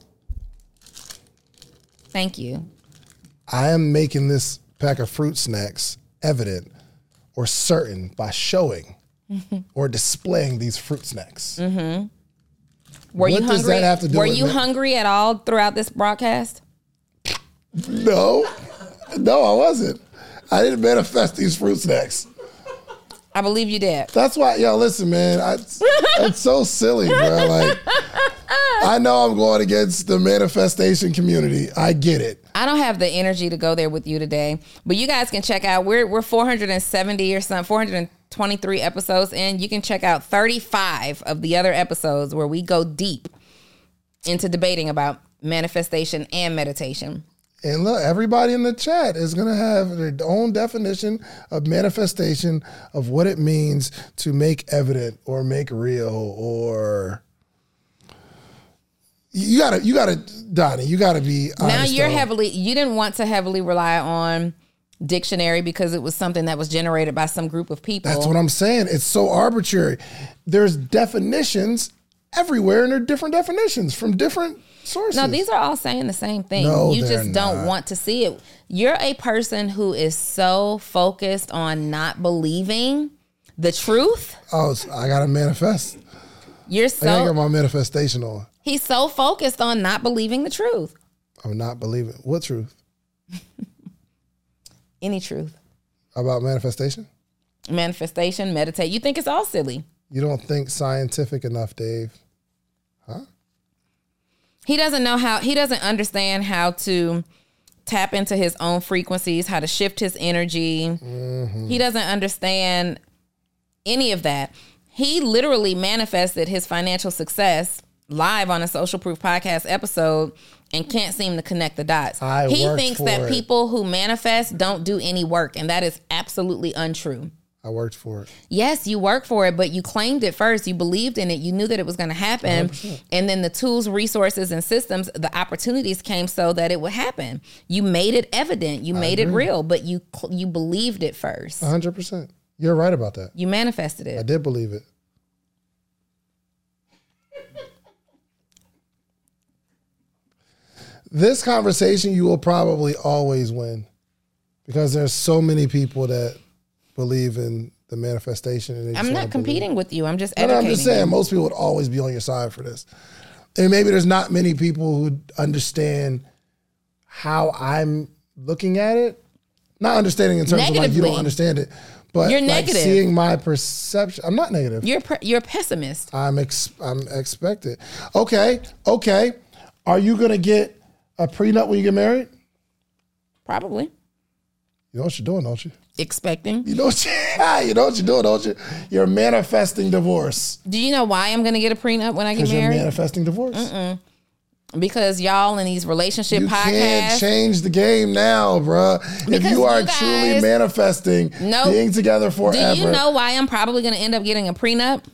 Thank you. I am making this pack of fruit snacks evident or certain by showing or displaying these fruit snacks. Mm-hmm. Were what you does hungry? that have to do Were with you me? hungry at all throughout this broadcast? No. No, I wasn't. I didn't manifest these fruit snacks. I believe you did. That's why, yo, listen, man. I, it's so silly, bro. Like, I know I'm going against the manifestation community. I get it. I don't have the energy to go there with you today, but you guys can check out. We're we're four hundred seventy or something, four hundred twenty-three episodes in. You can check out thirty-five of the other episodes where we go deep into debating about manifestation and meditation. And look, everybody in the chat is going to have their own definition of manifestation of what it means to make evident or make real or you gotta, you gotta, Donnie, you gotta be honest. Now you're though. heavily, you didn't want to heavily rely on dictionary because it was something that was generated by some group of people. That's what I'm saying. It's so arbitrary. There's definitions everywhere and there are different definitions from different sources. No, these are all saying the same thing. No, you they're just don't not. want to see it. You're a person who is so focused on not believing the truth. Oh, so I gotta manifest. You're I gotta so get my manifestation on. he's so focused on not believing the truth. I'm not believing. What truth? Any truth. About manifestation? Manifestation, meditate. You think it's all silly. You don't think scientific enough, Dave. Huh? He doesn't know how, he doesn't understand how to tap into his own frequencies, how to shift his energy. Mm-hmm. He doesn't understand any of that. He literally manifested his financial success live on a Social Proof podcast episode and can't seem to connect the dots. I he worked thinks for that it. people who manifest don't do any work, and that is absolutely untrue. I worked for it. Yes, you worked for it, but you claimed it first. You believed in it. You knew that it was going to happen. one hundred percent. And then the tools, resources, and systems, the opportunities came so that it would happen. You made it evident. You made it real, but you you believed it first. one hundred percent. You're right about that. You manifested it. I did believe it. This conversation you will probably always win because there's so many people that believe in the manifestation. And they just I'm wanna not competing believe. with you. I'm just No, educating no, I'm just saying you. most people would always be on your side for this. And maybe there's not many people who understand how I'm looking at it. Not understanding in terms of like you Negatively. don't understand it, but You're like negative. seeing my perception. I'm not negative. You're pre- you're a pessimist. I'm ex- I'm expected. Okay, okay. Are you gonna get a prenup when you get married? Probably. You know what you're doing, don't you? Expecting. You know what you, you know what you're doing, don't you? You're manifesting divorce. Do you know why I'm going to get a prenup when I get Because you're married? manifesting divorce. Mm-mm. Because y'all in these relationship You podcasts. can't change the game now, bruh. If Because you are you guys- truly manifesting Nope. being together forever. Do you know why I'm probably going to end up getting a prenup?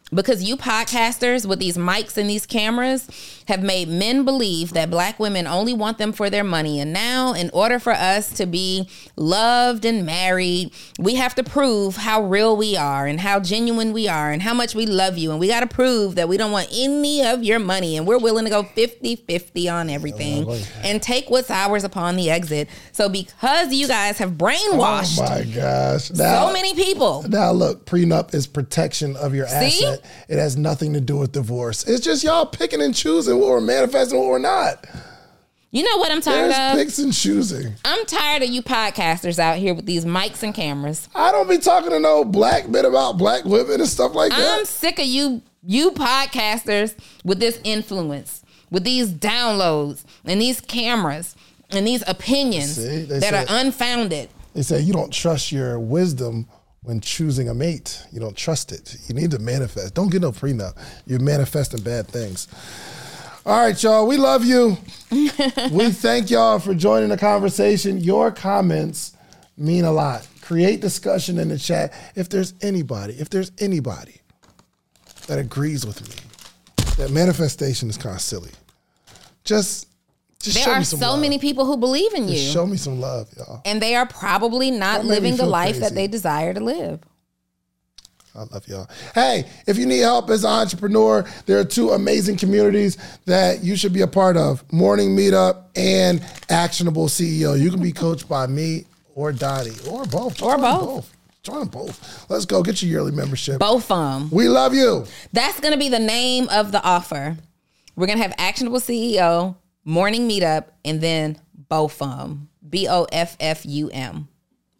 Because you podcasters with these mics and these cameras have made men believe that black women only want them for their money. And now, in order for us to be loved and married, we have to prove how real we are and how genuine we are and how much we love you. And we got to prove that we don't want any of your money. And we're willing to go fifty-fifty on everything oh, and take what's ours upon the exit. So because you guys have brainwashed oh my gosh. Now, so many people. Now, look, prenup is protection of your See? asset. It has nothing to do with divorce. It's just y'all picking and choosing what we're manifesting, what we're not. You know what I'm tired There's of? picks and choosing. I'm tired of you podcasters out here with these mics and cameras. I don't be talking to no black men about black women and stuff like that. I'm sick of you, you podcasters with this influence, with these downloads and these cameras and these opinions See, that said, are unfounded. They say you don't trust your wisdom when choosing a mate. You don't trust it. You need to manifest. Don't get no prenup. You're manifesting bad things. All right, y'all. We love you. We thank y'all for joining the conversation. Your comments mean a lot. Create discussion in the chat. If there's anybody, if there's anybody that agrees with me, that manifestation is kind of silly. Just, just there show are me some so love. many people who believe in Just you. show me some love, y'all. And they are probably not Don't make me living the feel life crazy. that they desire to live. I love y'all. Hey, if you need help as an entrepreneur, there are two amazing communities that you should be a part of. Morning Meetup and Actionable C E O. You can be coached by me or Dottie or both. Or Join both. both. Join both. Let's go. Get your yearly membership. Both of them. We love you. That's going to be the name of the offer. We're going to have Actionable C E O, Morning Meetup, and then both of them. B O F F U M.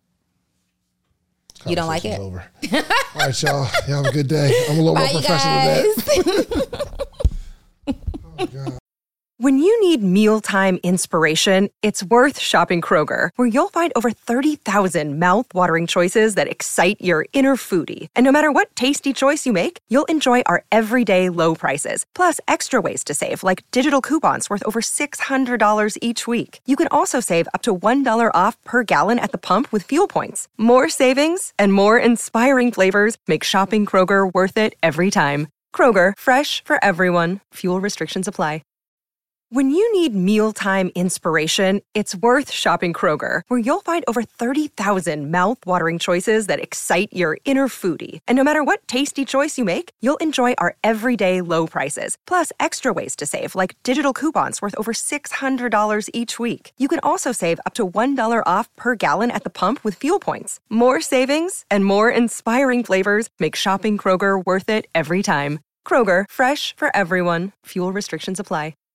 You don't like it? Over. All right, y'all. You have a good day. I'm a little Bye, more professional guys. than that. Oh, God. When you need mealtime inspiration, it's worth shopping Kroger, where you'll find over thirty thousand mouth-watering choices that excite your inner foodie. And no matter what tasty choice you make, you'll enjoy our everyday low prices, plus extra ways to save, like digital coupons worth over six hundred dollars each week. You can also save up to one dollar off per gallon at the pump with fuel points. More savings and more inspiring flavors make shopping Kroger worth it every time. Kroger, fresh for everyone. Fuel restrictions apply. When you need mealtime inspiration, it's worth shopping Kroger, where you'll find over thirty thousand mouth-watering choices that excite your inner foodie. And no matter what tasty choice you make, you'll enjoy our everyday low prices, plus extra ways to save, like digital coupons worth over six hundred dollars each week. You can also save up to one dollar off per gallon at the pump with fuel points. More savings and more inspiring flavors make shopping Kroger worth it every time. Kroger, fresh for everyone. Fuel restrictions apply.